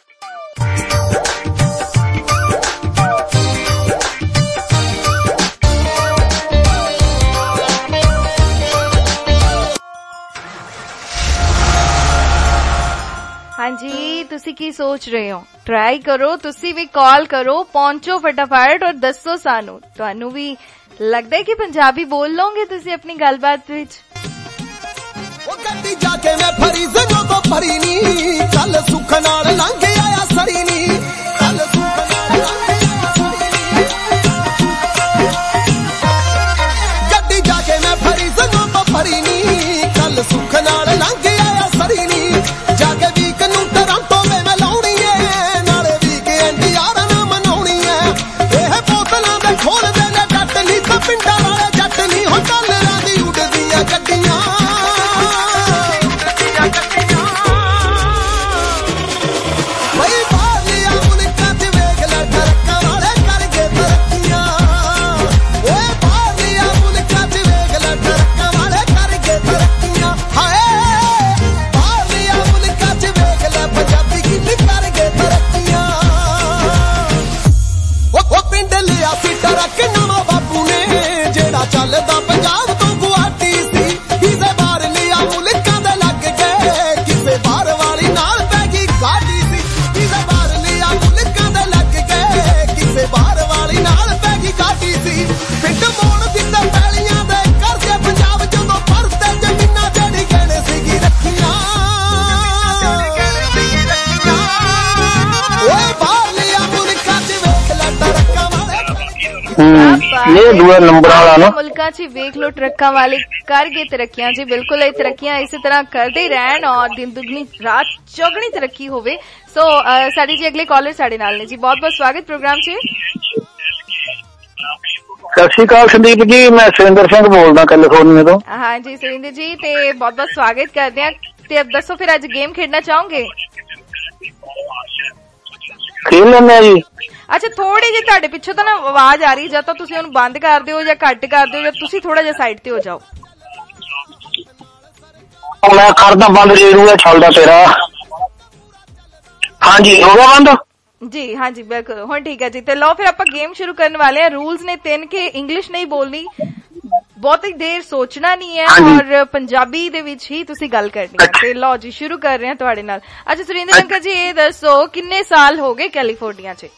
ਹਾਂਜੀ ਤੁਸੀਂ ਕੀ ਸੋਚ ਰਹੇ ਹੋ ਟਰਾਈ ਕਰੋ ਤੁਸੀਂ ਵੀ ਕਾਲ ਕਰੋ ਪਹੁੰਚੋ ਫਟਾਫਟ ਔਰ ਦੱਸੋ ਸਾਨੂੰ ਤੁਹਾਨੂੰ ਵੀ ਲੱਗਦਾ ਹੈ ਕਿ ਪੰਜਾਬੀ ਬੋਲ ਲਓਗੇ ਤੁਸੀਂ ਆਪਣੀ ਗੱਲਬਾਤ ਵਿੱਚ ਉਹ ਗੱਡੀ ਜਾ ਕੇ ਮੈਂ ਫਰੀ ਜ਼ਨੋ ਤੋਂ ਫਰੀ ਨੀ ਕੱਲ ਸੁੱਖ ਨਾਲ ਲੰਘ ਆਇਆ ਸੜੀ ਨੀ ਕੱਲ ਸੁੱਖ ਨਾਲ ਲੰਘ ਆਇਆ ਸੜੀ ਨੀ ਗੱਡੀ ਜਾ ਕੇ ਮੈਂ ਫਰੀ ਜ਼ਨੋ ਤੋਂ ਫਰੀ ਨੀ ਕੱਲ ਸੁੱਖ ਨਾਲ ਲੰਘ ਆਇਆ ਸੜੀ ਨੀ ਜਾ ਕੇ ਵੀਕ ਨੂੰ ਟਰਾਂਟੋ ਮੈਂ ਲਾਉਣੀ ਏ ਨਾਲੇ ਵੀਕਐਂਡ ਯਾਰਾਂ ਨਾਲ ਮਨਾਉਣੀ ਏ ਇਹ ਬੋਤਲਾਂ ਦੇ ਖੋਲਦੇ ਨੇ ਜੱਟ ਨੀ ਤਾਂ ਪਿੰਡਾਂ ਵਾਲੇ ਜੱਟ ਨੀ ਹੋ ਡਾਲਰਾਂ ਦੀ ਉੱਡਦੀਆਂ ਗੱਡੀਆਂ ਇਹ ਦੂਆ ਨੰਬਰ ਵਾਲਾ ਨਾ ਮੁਲਕਾਂ 'ਚ ਵੇਖ ਲੋ ਟਰੱਕਾਂ ਵਾਲੇ ਕਰ ਗਏ ਤਰੱਕੀਆਂ ਜੀ। ਬਿਲਕੁਲ ਇਹ ਤਰੱਕੀਆਂ ਇਸੇ ਤਰ੍ਹਾਂ ਕਰਦੇ ਹੀ ਰਹਿਣ ਔਰ ਦਿਨ ਦੁਗਣੀ ਰਾਤ ਚੌਗਣੀ ਤਰੱਕੀ ਹੋਵੇ। ਸੋ ਸਾਡੀ ਜੀ ਅਗਲੇ ਕਾਲਰ ਸਾਡੇ ਨਾਲ ਨੇ ਜੀ। ਬਹੁਤ ਬਹੁਤ ਸਵਾਗਤ ਪ੍ਰੋਗਰਾਮ 'ਚ। ਸਤਿ ਸ਼੍ਰੀ ਅਕਾਲ ਸੰਦੀਪ ਜੀ, ਮੈਂ ਸੁਰਿੰਦਰ ਸਿੰਘ ਬੋਲਦਾ ਕੈਲੀਫੋਰਨੀਆ ਤੋਂ। ਹਾਂਜੀ ਸੁਰਿੰਦਰ ਜੀ, ਤੇ ਬਹੁਤ ਬਹੁਤ ਸਵਾਗਤ ਕਰਦੇ ਆ। ਤੇ ਦੱਸੋ ਫਿਰ ਅੱਜ ਗੇਮ ਖੇਡਣਾ ਚਾਹੋਗੇ? ਖੇਡ ਲੈਂਦੇ ਆ ਜੀ। ਅੱਛਾ, ਥੋੜੀ ਜਿਹੀ ਤੁਹਾਡੇ ਪਿੱਛੋਂ ਤਾਂ ਨਾ ਆਵਾਜ਼ ਆ ਰਹੀ, ਜਾਂ ਤਾਂ ਤੁਸੀਂ ਉਹਨੂੰ ਬੰਦ ਕਰ ਦਿਓ ਜਾਂ ਘੱਟ ਕਰ ਦਿਓ, ਜਾਂ ਤੁਸੀਂ ਥੋੜਾ ਜਿਹਾ ਸਾਈਡ ਤੇ ਹੋ ਜਾਓ। ਮੈਂ ਕਰਦਾ ਬੰਦ, ਰੇਡੂਆ ਚੱਲਦਾ ਤੇਰਾ। ਹਾਂਜੀ ਹੋ ਗਿਆ ਬੰਦ ਜੀ। ਹਾਂਜੀ ਬਿਲਕੁਲ, ਹੁਣ ਠੀਕ ਹੈ ਜੀ। ਤੇ ਲਓ ਫਿਰ ਆਪਾਂ ਗੇਮ ਸ਼ੁਰੂ ਕਰਨ ਵਾਲੇ ਆ। ਰੂਲਸ ਨੇ 3 ਕਿ ਇੰਗਲਿਸ਼ ਨਹੀਂ ਬੋਲਣੀ, ਬਹੁਤੀ ਦੇਰ ਸੋਚਣਾ ਨਹੀਂ ਹੈ, ਔਰ ਪੰਜਾਬੀ ਦੇ ਵਿੱਚ ਹੀ ਤੁਸੀਂ ਗੱਲ ਕਰਨੀ ਹੈ। ਤੇ ਲਓ ਜੀ ਸ਼ੁਰੂ ਕਰ ਰਹੇ ਹਾਂ ਤੁਹਾਡੇ ਨਾਲ। ਅੱਛਾ ਸੁਰਿੰਦਰ ਅੰਕਲ ਜੀ, ਇਹ ਦੱਸੋ ਕਿੰਨੇ ਸਾਲ ਹੋ ਗਏ ਕੈਲੀਫੋਰਨੀਆ 'ਚ?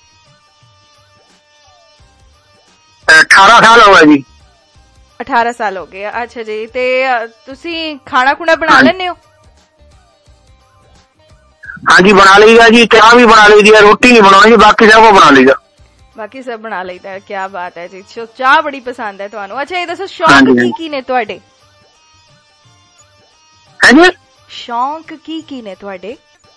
18 ਸਾਲ ਹੋ ਗਏ ਜੀ। 18 ਸਾਲ ਹੋ ਗਏ। ਅੱਛਾ ਜੀ, ਤੇ ਤੁਸੀਂ ਖਾਣਾ ਖੁਣਾ ਬਣਾ ਲੈਂਦੇ ਹੋ? ਹਾਂਜੀ ਬਣਾ ਲਈਦਾ ਜੀ, ਚਾਹ ਵੀ ਬਣਾ ਲਈਦੀ ਹੈ, ਰੋਟੀ ਨਹੀਂ ਬਣਾਉਣੀ, ਬਾਕੀ ਸਭ ਬਣਾ ਲਈਦਾ। ਬਾਕੀ ਸਭ ਬਣਾ ਲਈਦਾ, ਕੀ ਬਾਤ ਹੈ ਜੀ। ਚਾਹ ਬੜੀ ਪਸੰਦ ਹੈ ਤੁਹਾਨੂੰ। ਅੱਛਾ ਇਹ ਦੱਸੋ ਸ਼ੌਂਕ ਕੀ ਨੇ ਤੁਹਾਡੇ? ਹਾਂਜੀ ਸ਼ੌਂਕ ਕੀ ਨੇ ਤੁਹਾਡੇ?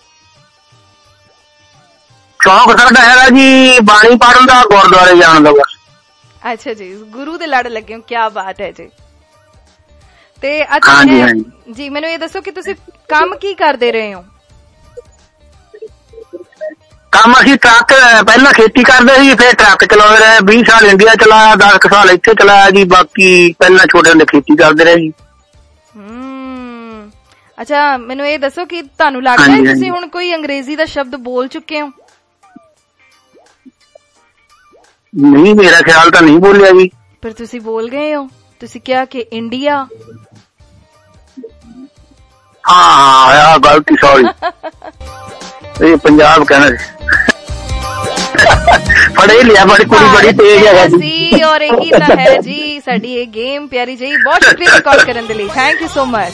ਸ਼ੌਂਕ ਸਾਡਾ ਹੈਗਾ ਜੀ ਬਾਣੀ ਪੜ੍ਹਨ ਦਾ, ਗੁਰਦੁਆਰੇ ਜਾਣ ਦਾ ਬਸ। ਅੱਛਾ ਜੀ, ਗੁਰੂ ਦੇ ਲੜ ਲੱਗੇ ਹੋ, ਕੀ ਬਾਤ ਹੈ ਜੀ। ਤੇ ਅੱਛਾ ਜੀ, ਮੈਨੂੰ ਇਹ ਦੱਸੋ ਕਿ ਤੁਸੀਂ ਕੰਮ ਕੀ ਕਰਦੇ ਰਹੇ ਹੋ? ਕੰਮ ਅਸੀਂ ਟਰੱਕ, ਪਹਿਲਾਂ ਖੇਤੀ ਕਰਦੇ ਸੀ, ਫਿਰ ਟਰੱਕ ਚਲਾਉਂਦੇ ਰਹੇ। 20 ਸਾਲ ਇੰਡੀਆ ਚਲਾਇਆ, 10 ਸਾਲ ਇੱਥੇ ਚਲਾਇਆ ਜੀ। ਬਾਕੀ ਪਹਿਲਾਂ ਛੋਟੇ ਹੁੰਦੇ ਖੇਤੀ ਕਰਦੇ ਰਹੇ ਜੀ। ਅੱਛਾ ਮੈਨੂੰ ਇਹ ਦੱਸੋ ਕਿ ਤੁਹਾਨੂੰ ਲੱਗਦਾ ਹੈ ਤੁਸੀਂ ਹੁਣ ਕੋਈ ਅੰਗਰੇਜ਼ੀ ਦਾ ਸ਼ਬਦ ਬੋਲ ਚੁੱਕੇ ਹੋ? ਨਹੀਂ, ਮੇਰਾ ਖਿਆਲ ਤਾਂ ਨਹੀਂ ਬੋਲਿਆ ਜੀ। ਪਰ ਤੁਸੀਂ ਬੋਲ ਗਏ ਹੋ, ਤੁਸੀਂ ਕਿਹਾ ਕਿ ਇੰਡੀਆ। ਹਾਂ ਗਲਤੀ, ਸੌਰੀ। ਇਹ ਪੰਜਾਬ ਕਹਿਣਾ ਫੜੇ ਲਿਆ, ਬੜੀ ਕੁੜੀ ਬੜੀ ਤੇਜ਼ ਹੈ ਜੀ। ਔਰ ਇਹ ਹੀ ਤਾਂ ਹੈ ਜੀ ਸਾਡੀ ਇਹ ਗੇਮ ਪਿਆਰੀ ਜੀ। ਬਹੁਤ ਸ਼ੁਕਰੀਆ ਕਾਲ ਕਰਨ ਦੇ ਲਈ, ਥੈਂਕ ਯੂ ਸੋ ਮਚ।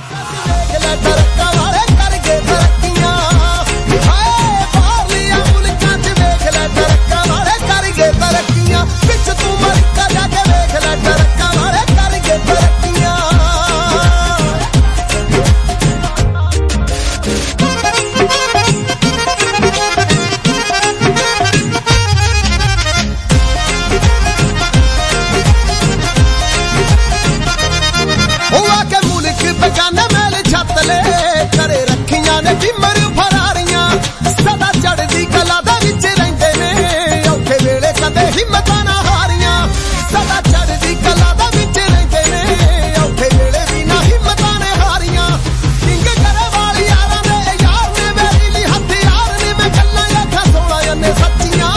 ਕਰੇ ਰੱਖੀਆਂ ਨੇ ਜਿਮਰ ਫਰਾਰੀਆਂ, ਸਦਾ ਚੜਦੀ ਕਲਾ ਦੇ ਵਿੱਚ ਰਹਿੰਦੇ ਨੇ, ਔਖੇ ਵੇਲੇ ਕਦੇ ਹਿੰਮਤਾਂ ਨਾ ਹਾਰੀਆਂ। ਸਦਾ ਚੜਦੀ ਕਲਾ ਦੇ ਵਿੱਚ ਰਹਿੰਦੇ ਨੇ, ਔਖੇ ਵੇਲੇ ਵੀ ਨਾ ਹਿੰਮਤਾਂ ਨੇ ਹਾਰੀਆਂ। ਕਿੰਗ ਕਰੇ ਵਾਲੀ ਯਾਰਾਂ ਦੇ ਯਾਰ ਨੇ, ਮੇਰੀ ਲਈ ਹਥਿਆਰ ਨੇ, ਮੈਂ ਗੱਲਾਂ ਆਖਾਂ ਸੋਹਣਾ ਨੇ ਸੱਚੀਆਂ।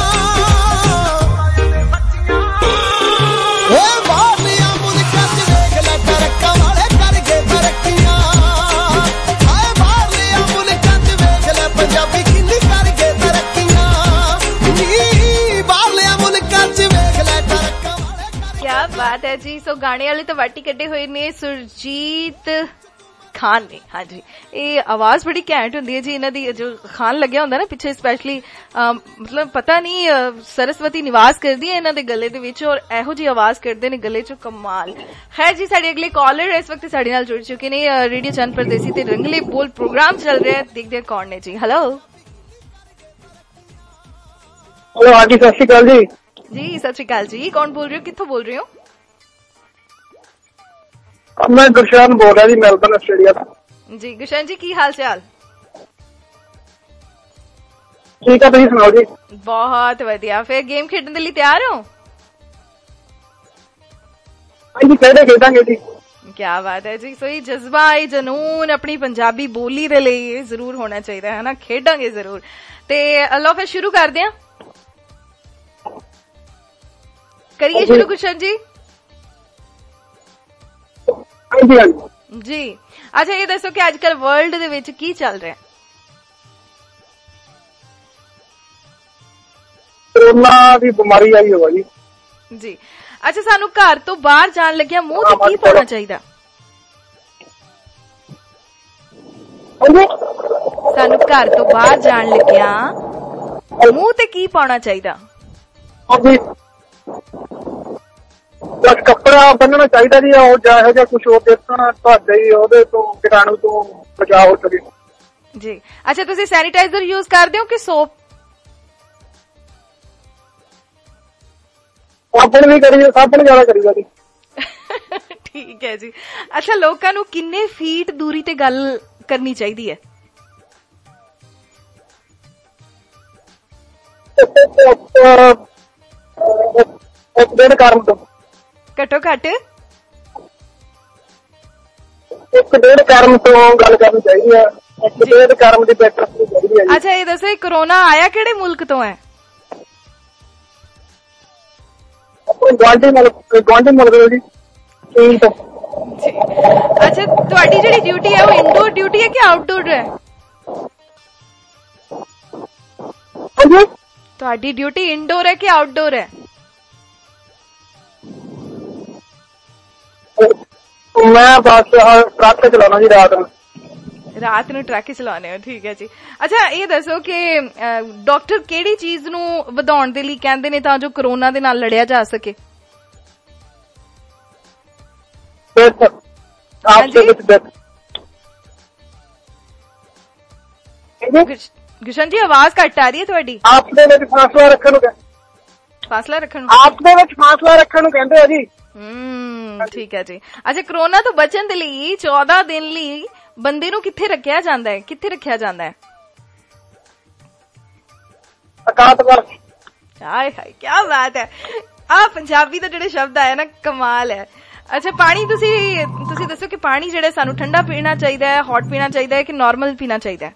ਓਏ ਬਾਹਰਲੀਆਂ ਮੁਲਕਾਂ 'ਚ ਵੇਖ ਲੈ ਟਰੱਕਾਂ ਵਾਲੇ ਕਰ ਗਏ ਤਰੱਕੀਆਂ। ਪੰਜਾਬੀ ਕਿੰਨੀ ਕਰ ਗਏ ਤਰੱਕੀਆਂ, ਨੀ ਬਾਹਰਲਿਆਂ ਮੁਲਕਾਂ 'ਚ ਵੇਖ ਲੈ ਟਰੱਕਾਂ ਵਾਲੇ। ਕਿਆ ਬਾਤ ਹੈ ਜੀ। ਸੋ ਗਾਣੇ ਵਾਲੇ ਤਾਂ ਵਾਟੀ ਕੱਢੇ ਹੋਏ ਨੇ ਸੁਰਜੀਤ ਖਾਨ ਨੇ। ਹਾਂਜੀ, ਇਹ ਆਵਾਜ਼ ਬੜੀ ਘੈਂਟ ਹੁੰਦੀ ਹੈ ਜੀ ਇਹਨਾਂ ਦੀ, ਜੋ ਖਾਨ ਲੱਗਿਆ ਹੁੰਦਾ ਨਾ ਪਿੱਛੇ ਸਪੈਸ਼ਲੀ, ਮਤਲਬ ਪਤਾ ਨਹੀਂ ਸਰਸਵਤੀ ਨਿਵਾਸ ਕਰਦੀ ਹੈ ਇਹਨਾਂ ਦੇ ਗਲੇ ਦੇ ਵਿੱਚ, ਔਰ ਇਹੋ ਜਿਹੀ ਆਵਾਜ਼ ਕਰਦੇ ਨੇ ਗਲੇ 'ਚੋਂ, ਕਮਾਲ। ਖੈਰ ਜੀ, ਸਾਡੇ ਅਗਲੇ ਕਾਲਰ ਇਸ ਵਕਤ ਸਾਡੇ ਨਾਲ ਜੁੜ ਚੁੱਕੇ ਨੇ। ਰੇਡੀਓ ਚੰਦ ਪਰਦੇਸੀ ਤੇ ਰੰਗਲੇ ਬੋਲ ਪ੍ਰੋਗਰਾਮ ਚੱਲ ਰਿਹਾ ਹੈ, ਦੇਖਦੇ ਕੌਣ ਨੇ ਜੀ। ਹੈਲੋ ਹਾਂਜੀ ਸਤਿ ਸ਼੍ਰੀ ਅਕਾਲ ਜੀ। ਜੀ ਸਤਿ ਸ਼੍ਰੀ ਅਕਾਲ ਜੀ, ਕੌਣ ਬੋਲ ਰਹੇ ਹੋ, ਕਿੱਥੋਂ ਬੋਲ ਰਹੇ ਹੋ? ਮੈਂ ਗੁਰਸ਼ਾਨ ਬੋਲ ਰਿਹਾ ਜੀ, ਮੈਲਬਰਨ ਆਸਟ੍ਰੇਲੀਆ ਤੋਂ। ਜੀ ਗੁਰਸ਼ਨ ਜੀ, ਕੀ ਹਾਲ ਚਾਲ? ਠੀਕ ਆ, ਤੁਸੀਂ ਸੁਣਾਓ ਜੀ? ਬਹੁਤ ਵਧੀਆ। ਫਿਰ ਗੇਮ ਖੇਡਣ ਦੇ ਲਈ ਤਿਆਰ ਹੋ? ਹਾਂਜੀ ਖੇਡਾਂਗੇ ਜੀ। ਕਿਆ ਬਾਤ ਹੈ ਜੀ। ਸੋ ਇਹ ਜਜ਼ਬਾ, ਇਹ ਜਨੂਨ ਆਪਣੀ ਪੰਜਾਬੀ ਬੋਲੀ ਦੇ ਲਈ ਜ਼ਰੂਰ ਹੋਣਾ ਚਾਹੀਦਾ ਹੈ ਨਾ, ਖੇਡਾਂਗੇ ਜ਼ਰੂਰ। ਤੇ ਲਓ ਫਿਰ ਸ਼ੁਰੂ ਕਰਦੇ ਹਾਂ, ਕਰੀਏ ਸ਼ੁਰੂ ਗੁਰਸ਼ਨ ਜੀ। ਜੀ ਅੱਛਾ, ਇਹ ਦੱਸੋ ਕਿ ਅੱਜ ਕੱਲ ਵਰਲਡ ਦੇ ਵਿੱਚ ਕੀ ਚੱਲ ਰਿਹਾ? ਕੋਰੋਨਾ ਦੀ ਬਿਮਾਰੀ ਆਈ ਹੋਵਾ ਜੀ। ਜੀ ਅੱਛਾ, ਸਾਨੂੰ ਘਰ ਤੋਂ ਬਾਹਰ ਜਾਣ ਲੱਗਿਆ ਮੂੰਹ ਤੇ ਕੀ ਪਾਉਣਾ ਚਾਹੀਦਾ? ਸਾਨੂੰ ਘਰ ਤੋਂ ਬਾਹਰ ਜਾਣ ਲੱਗਿਆ ਮੂੰਹ ਤੇ ਕੀ ਪਾਉਣਾ ਚਾਹੀਦਾ? ਬਸ ਕੱਪੜਾ ਬੰਨਣਾ ਚਾਹੀਦਾ ਜੀ, ਉਹ ਜਿਹੋ ਜਿਹਾ ਕੁਛ ਹੋ ਦੇਖਣਾ ਤੁਹਾਡੇ ਹੀ ਉਹਦੇ ਤੋਂ ਕੀਟਾਣੂ ਤੋਂ ਬਚਾਅ ਹੋ ਸਕੇ ਜੀ। ਅੱਛਾ, ਤੁਸੀਂ ਸੈਨੀਟਾਈਜ਼ਰ ਯੂਜ਼ ਕਰਦੇ ਹੋ ਕਿ ਸੋਪ? ਸਾਬਣ ਵੀ ਕਰੀਏ, ਸਾਬਣ ਜ਼ਿਆਦਾ ਕਰੀਦਾ ਜੀ। ਠੀਕ ਹੈ ਜੀ। ਅੱਛਾ, ਲੋਕਾਂ ਨੂੰ ਕਿੰਨੇ ਫੀਟ ਦੂਰੀ ਤੇ ਗੱਲ ਕਰਨੀ ਚਾਹੀਦੀ ਹੈ? ਇੱਕ ਡੇਢ ਕਰਮ ਤੋਂ ਘੱਟੋ ਘੱਟ 1.5 ਕਰਮ ਤੋਂ ਗੱਲ ਕਰਨੀ ਚਾਹੀਦੀ ਹੈ। 1.5 ਕਰਮ ਦੀ ਬੈਠਕ ਚਾਹੀਦੀ ਹੈ। ਅੱਛਾ, ਇਹ ਦੱਸੋ ਕਰੋਨਾ ਆਇਆ ਕਿਹੜੇ ਮੁਲਕ ਤੋਂ ਹੈ? ਗੁਆਂਢੀ ਮੁਲਕ ਜੀ, ਚੀਨ ਤੋਂ। ਅੱਛਾ, ਤੁਹਾਡੀ ਜਿਹੜੀ ਡਿਊਟੀ ਹੈ ਉਹ ਇੰਡੋਰ ਡਿਊਟੀ ਹੈ ਕਿ ਆਊਟਡੋਰ ਹੈ? ਤੁਹਾਡੀ ਡਿਊਟੀ ਇੰਡੋਰ ਹੈ ਕਿ ਆਊਟਡੋਰ ਹੈ? ਮੈਂ ਬਸ ਟਰੱਕ ਚਲਾਉਣਾ ਜੀ ਰਾਤ ਨੂੰ ਟਰੱਕ ਚਲਾਉਣੇ ਹੋ। ਠੀਕ ਹੈ ਜੀ। ਅੱਛਾ, ਇਹ ਦੱਸੋ ਕਿ ਡਾਕਟਰ ਕਿਹੜੀ ਚੀਜ਼ ਨੂੰ ਵਧਾਉਣ ਦੇ ਲਈ ਕਹਿੰਦੇ ਨੇ ਤਾਂ ਜੋ ਕਰੋਨਾ ਦੇ ਨਾਲ ਲੜਿਆ ਜਾ ਸਕੇ? ਗੁਸ਼ਨ ਜੀ, ਆਵਾਜ਼ ਘੱਟ ਆ ਰਹੀ ਹੈ ਤੁਹਾਡੀ। ਆਪ ਦੇ ਵਿੱਚ ਫਾਸਲਾ ਰੱਖਣ ਨੂੰ ਆਪ ਦੇ ਵਿੱਚ ਫਾਸਲਾ ਰੱਖਣ ਨੂੰ ਕਹਿੰਦੇ ਆ ਜੀ। ਠੀਕ ਹੈ ਜੀ। ਅੱਛਾ, ਕਰੋਨਾ ਤੋਂ ਬਚਣ ਦੇ ਲਈ 14 ਦਿਨ ਲਈ ਬੰਦੇ ਨੂੰ ਕਿੱਥੇ ਰੱਖਿਆ ਜਾਂਦਾ ਹੈ? ਕਿੱਥੇ ਰੱਖਿਆ ਜਾਂਦਾ ਹੈ? ਹਾਏ ਹਾਏ, ਕੀ ਬਾਤ ਹੈ। ਆ ਪੰਜਾਬੀ ਦਾ ਜਿਹੜੇ ਸ਼ਬਦ ਆਇਆ ਨਾ, ਕਮਾਲ ਹੈ। ਅੱਛਾ, ਪਾਣੀ ਤੁਸੀਂ ਦੱਸੋ ਕਿ ਪਾਣੀ ਜਿਹੜਾ ਸਾਨੂੰ ਠੰਡਾ ਪੀਣਾ ਚਾਹੀਦਾ ਹੈ, ਹੌਟ ਪੀਣਾ ਚਾਹੀਦਾ ਹੈ ਕਿ ਨਾਰਮਲ ਪੀਣਾ ਚਾਹੀਦਾ ਹੈ?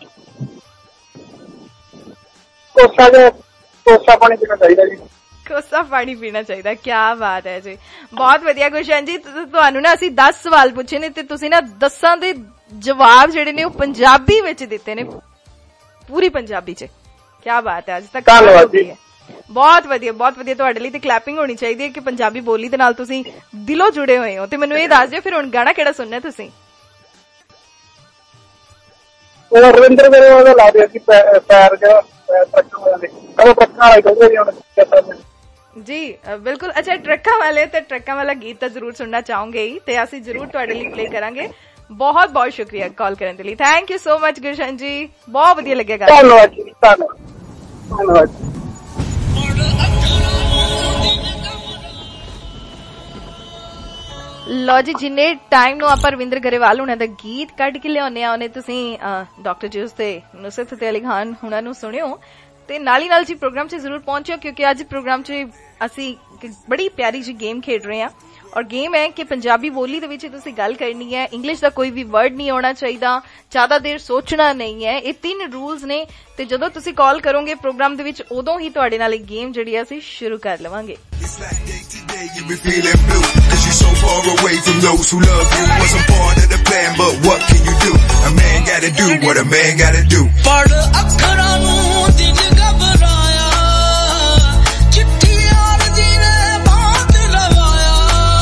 ਕੋਸਾ ਪਾਣੀ ਪੀਣਾ ਚਾਹੀਦਾ ਜੀ। ਕੋਸਾ ਪਾਣੀ ਪੀਣਾ ਚਾਹੀਦਾ। ਕੀ ਬਾਤ ਹੈ ਜੀ, ਬਹੁਤ ਵਧੀਆ। ਗੁਸ਼ਨ ਜੀ, ਤੁਹਾਨੂੰ ਨਾ ਅਸੀਂ 10 ਸਵਾਲ ਪੁੱਛੇ ਨੇ ਤੇ ਤੁਸੀਂ ਨਾ 10 ਦੇ ਜਵਾਬ ਜਿਹੜੇ ਨੇ ਉਹ ਪੰਜਾਬੀ ਵਿੱਚ ਦਿੱਤੇ ਨੇ, ਪੂਰੀ ਪੰਜਾਬੀ ਚ। ਕੀ ਬਾਤ ਹੈ, ਅੱਜ ਤੱਕ ਧੰਨਵਾਦ ਜੀ। ਬਹੁਤ ਵਧੀਆ, ਬਹੁਤ ਵਧੀਆ। ਤੁਹਾਡੇ ਲਈ ਤੇ ਕਲੈਪਿੰਗ ਹੋਣੀ ਚਾਹੀਦੀ ਹੈ ਕਿ ਪੰਜਾਬੀ ਬੋਲੀ ਦੇ ਨਾਲ ਤੁਸੀਂ ਦਿਲੋਂ ਜੁੜੇ ਹੋਏ ਹੋ। ਤੇ ਮੈਨੂੰ ਇਹ ਦੱਸ ਦਿਓ, ਫਿਰ ਹੁਣ ਗਾਣਾ ਕਿਹੜਾ ਸੁਣਨਾ ਤੁਸੀਂ? ਰਵਿੰਦਰ ਮੇਰੇ ਲਾ ਦਿਆ ਪੈਰ ਜਿਹੜਾ ਜੀ, ਬਿਲਕੁਲ। ਅੱਛਾ, ਟਰੱਕਾਂ ਵਾਲੇ ਤੇ ਟਰੱਕਾਂ ਵਾਲਾ ਗੀਤ ਤਾਂ ਜ਼ਰੂਰ ਸੁਣਨਾ ਚਾਹੋਗੇ ਹੀ ਤੇ ਅਸੀਂ ਜ਼ਰੂਰ ਤੁਹਾਡੇ ਲਈ ਪਲੇ ਕਰਾਂਗੇ। ਬਹੁਤ ਬਹੁਤ ਸ਼ੁਕਰੀਆ ਕਾਲ ਕਰਨ ਦੇ ਲਈ। Thank you so much Gushan ji, ਬਹੁਤ ਵਧੀਆ ਲੱਗਿਆ ਗੱਲ। ਧੰਨਵਾਦ ਜੀ, ਧੰਨਵਾਦ। ਲੋ ਜੀ, ਜਿੰਨੇ ਟਾਈਮ ਨੂੰ ਆਪਾਂ ਰਵਿੰਦਰ ਗਰੇਵਾਲ ਹੁਣਾਂ ਦਾ ਗੀਤ ਕੱਢ ਕੇ ਲਿਆਉਂਦੇ ਆ, ਉਹਨੇ ਤੁਸੀਂ ਡਾਕਟਰ ਜੂਸ ਤੇ ਨੁਸਰਤ ਫਤਿਹ ਅਲੀ ਖਾਨ ਹੁਣਾਂ ਨੂੰ ਸੁਣਿਓ ਤੇ ਨਾਲ ਹੀ ਨਾਲ ਜੀ ਪ੍ਰੋਗਰਾਮ 'ਚ ਜ਼ਰੂਰ ਪਹੁੰਚਿਓ, ਕਿਉਂਕਿ ਅੱਜ ਪ੍ਰੋਗਰਾਮ 'ਚ ਅਸੀਂ ਬੜੀ ਪਿਆਰੀ ਜੀ ਗੇਮ ਖੇਡ ਰਹੇ ਹਾਂ। ਔਰ ਗੇਮ ਹੈ ਕਿ ਪੰਜਾਬੀ ਬੋਲੀ ਦੇ ਵਿੱਚ ਤੁਸੀਂ ਗੱਲ ਕਰਨੀ ਹੈ, ਇੰਗਲਿਸ਼ ਦਾ ਕੋਈ ਵੀ ਵਰਡ ਨਹੀਂ ਆਉਣਾ ਚਾਹੀਦਾ, ਜ਼ਿਆਦਾ ਦੇਰ ਸੋਚਣਾ ਨਹੀਂ ਹੈ। ਇਹ 3 ਰੂਲਸ ਨੇ ਤੇ ਜਦੋਂ ਤੁਸੀਂ ਕਾਲ ਕਰੋਗੇ ਪ੍ਰੋਗਰਾਮ ਦੇ ਵਿੱਚ, ਉਦੋਂ ਹੀ ਤੁਹਾਡੇ ਨਾਲ ਇਹ ਗੇਮ ਜਿਹੜੀ ਅਸੀਂ ਸ਼ੁਰੂ ਕਰ ਲਵਾਂਗੇ। You be feeling blue, cause you're so far away from those who love you. Wasn't part of the plan, but what can you do? A man gotta do what a man gotta do. ਪੜ ਅੱਖਰਾਂ ਨੂੰ ਦਿਲ ਘਬਰਾਇਆ, ਚਿੱਠੀ ਆਰਜ਼ੀ ਨੇ ਬਾਤ ਲਵਾਇਆ,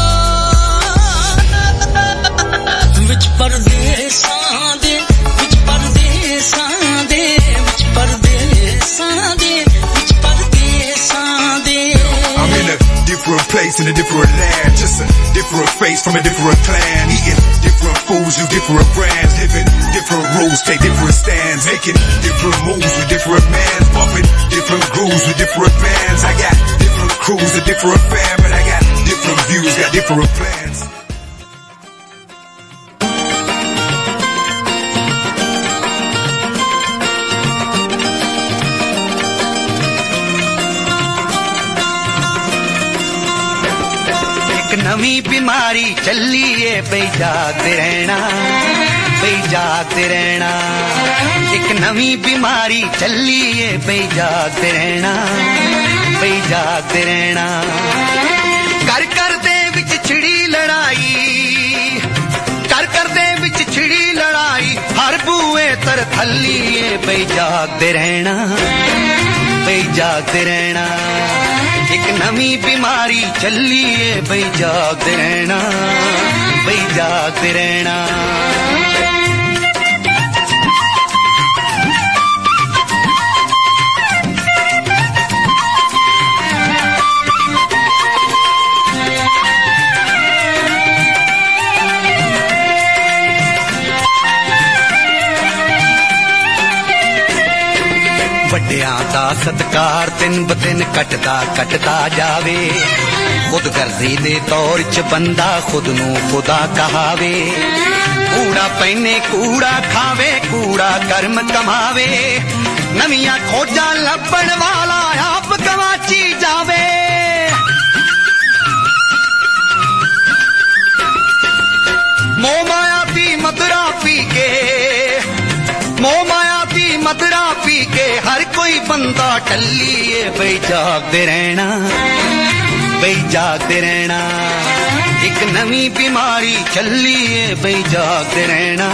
ਵਿੱਚ ਪਰਦੇਸਾਂ ਦੇ, ਵਿੱਚ ਪਰਦੇਸਾਂ ਦੇ, ਵਿੱਚ ਪਰਦੇਸਾਂ ਦੇ, ਵਿੱਚ ਪਰਦੇਸਾਂ ਦੇ। I'm in a different place in a different land, just a different face from a different clan, eating different foods, use different brands, living different rules, take different stands, making different moves with different mans, bumping different grooves with different bands. I got different crews, a different fam, but I got different views, got different plans. नवी बीमारी चली है, बई जागते रहना, बई जागते रहना। एक नवी बीमारी चली है, बई जागते रहना, बई जागते रहना। कर कर दे विच छिड़ी लड़ाई, कर कर दे विच छिड़ी लड़ाई, हर बूए तर थली है, बई जागते रहना, बई जागते रहना। एक नवी बीमारी चली है, बई जागते रहना, बई जागते रहना। दा सत्कार दिन ब दिन कटदा जावे खुद गर्जी दे दौर च बंदा खुद नू खुदा कहावे कूड़ा पहने कूड़ा खावे कूड़ा कर्म कमावे नवियां खोजा लभण वाला आप गवाची जावे मोह माया दी मदरा पी के मोह माया दी मदरा पी के हर कोई बंदा टल्ली बई जागदे रहना एक नवी बीमारी चली बई जागदे रहना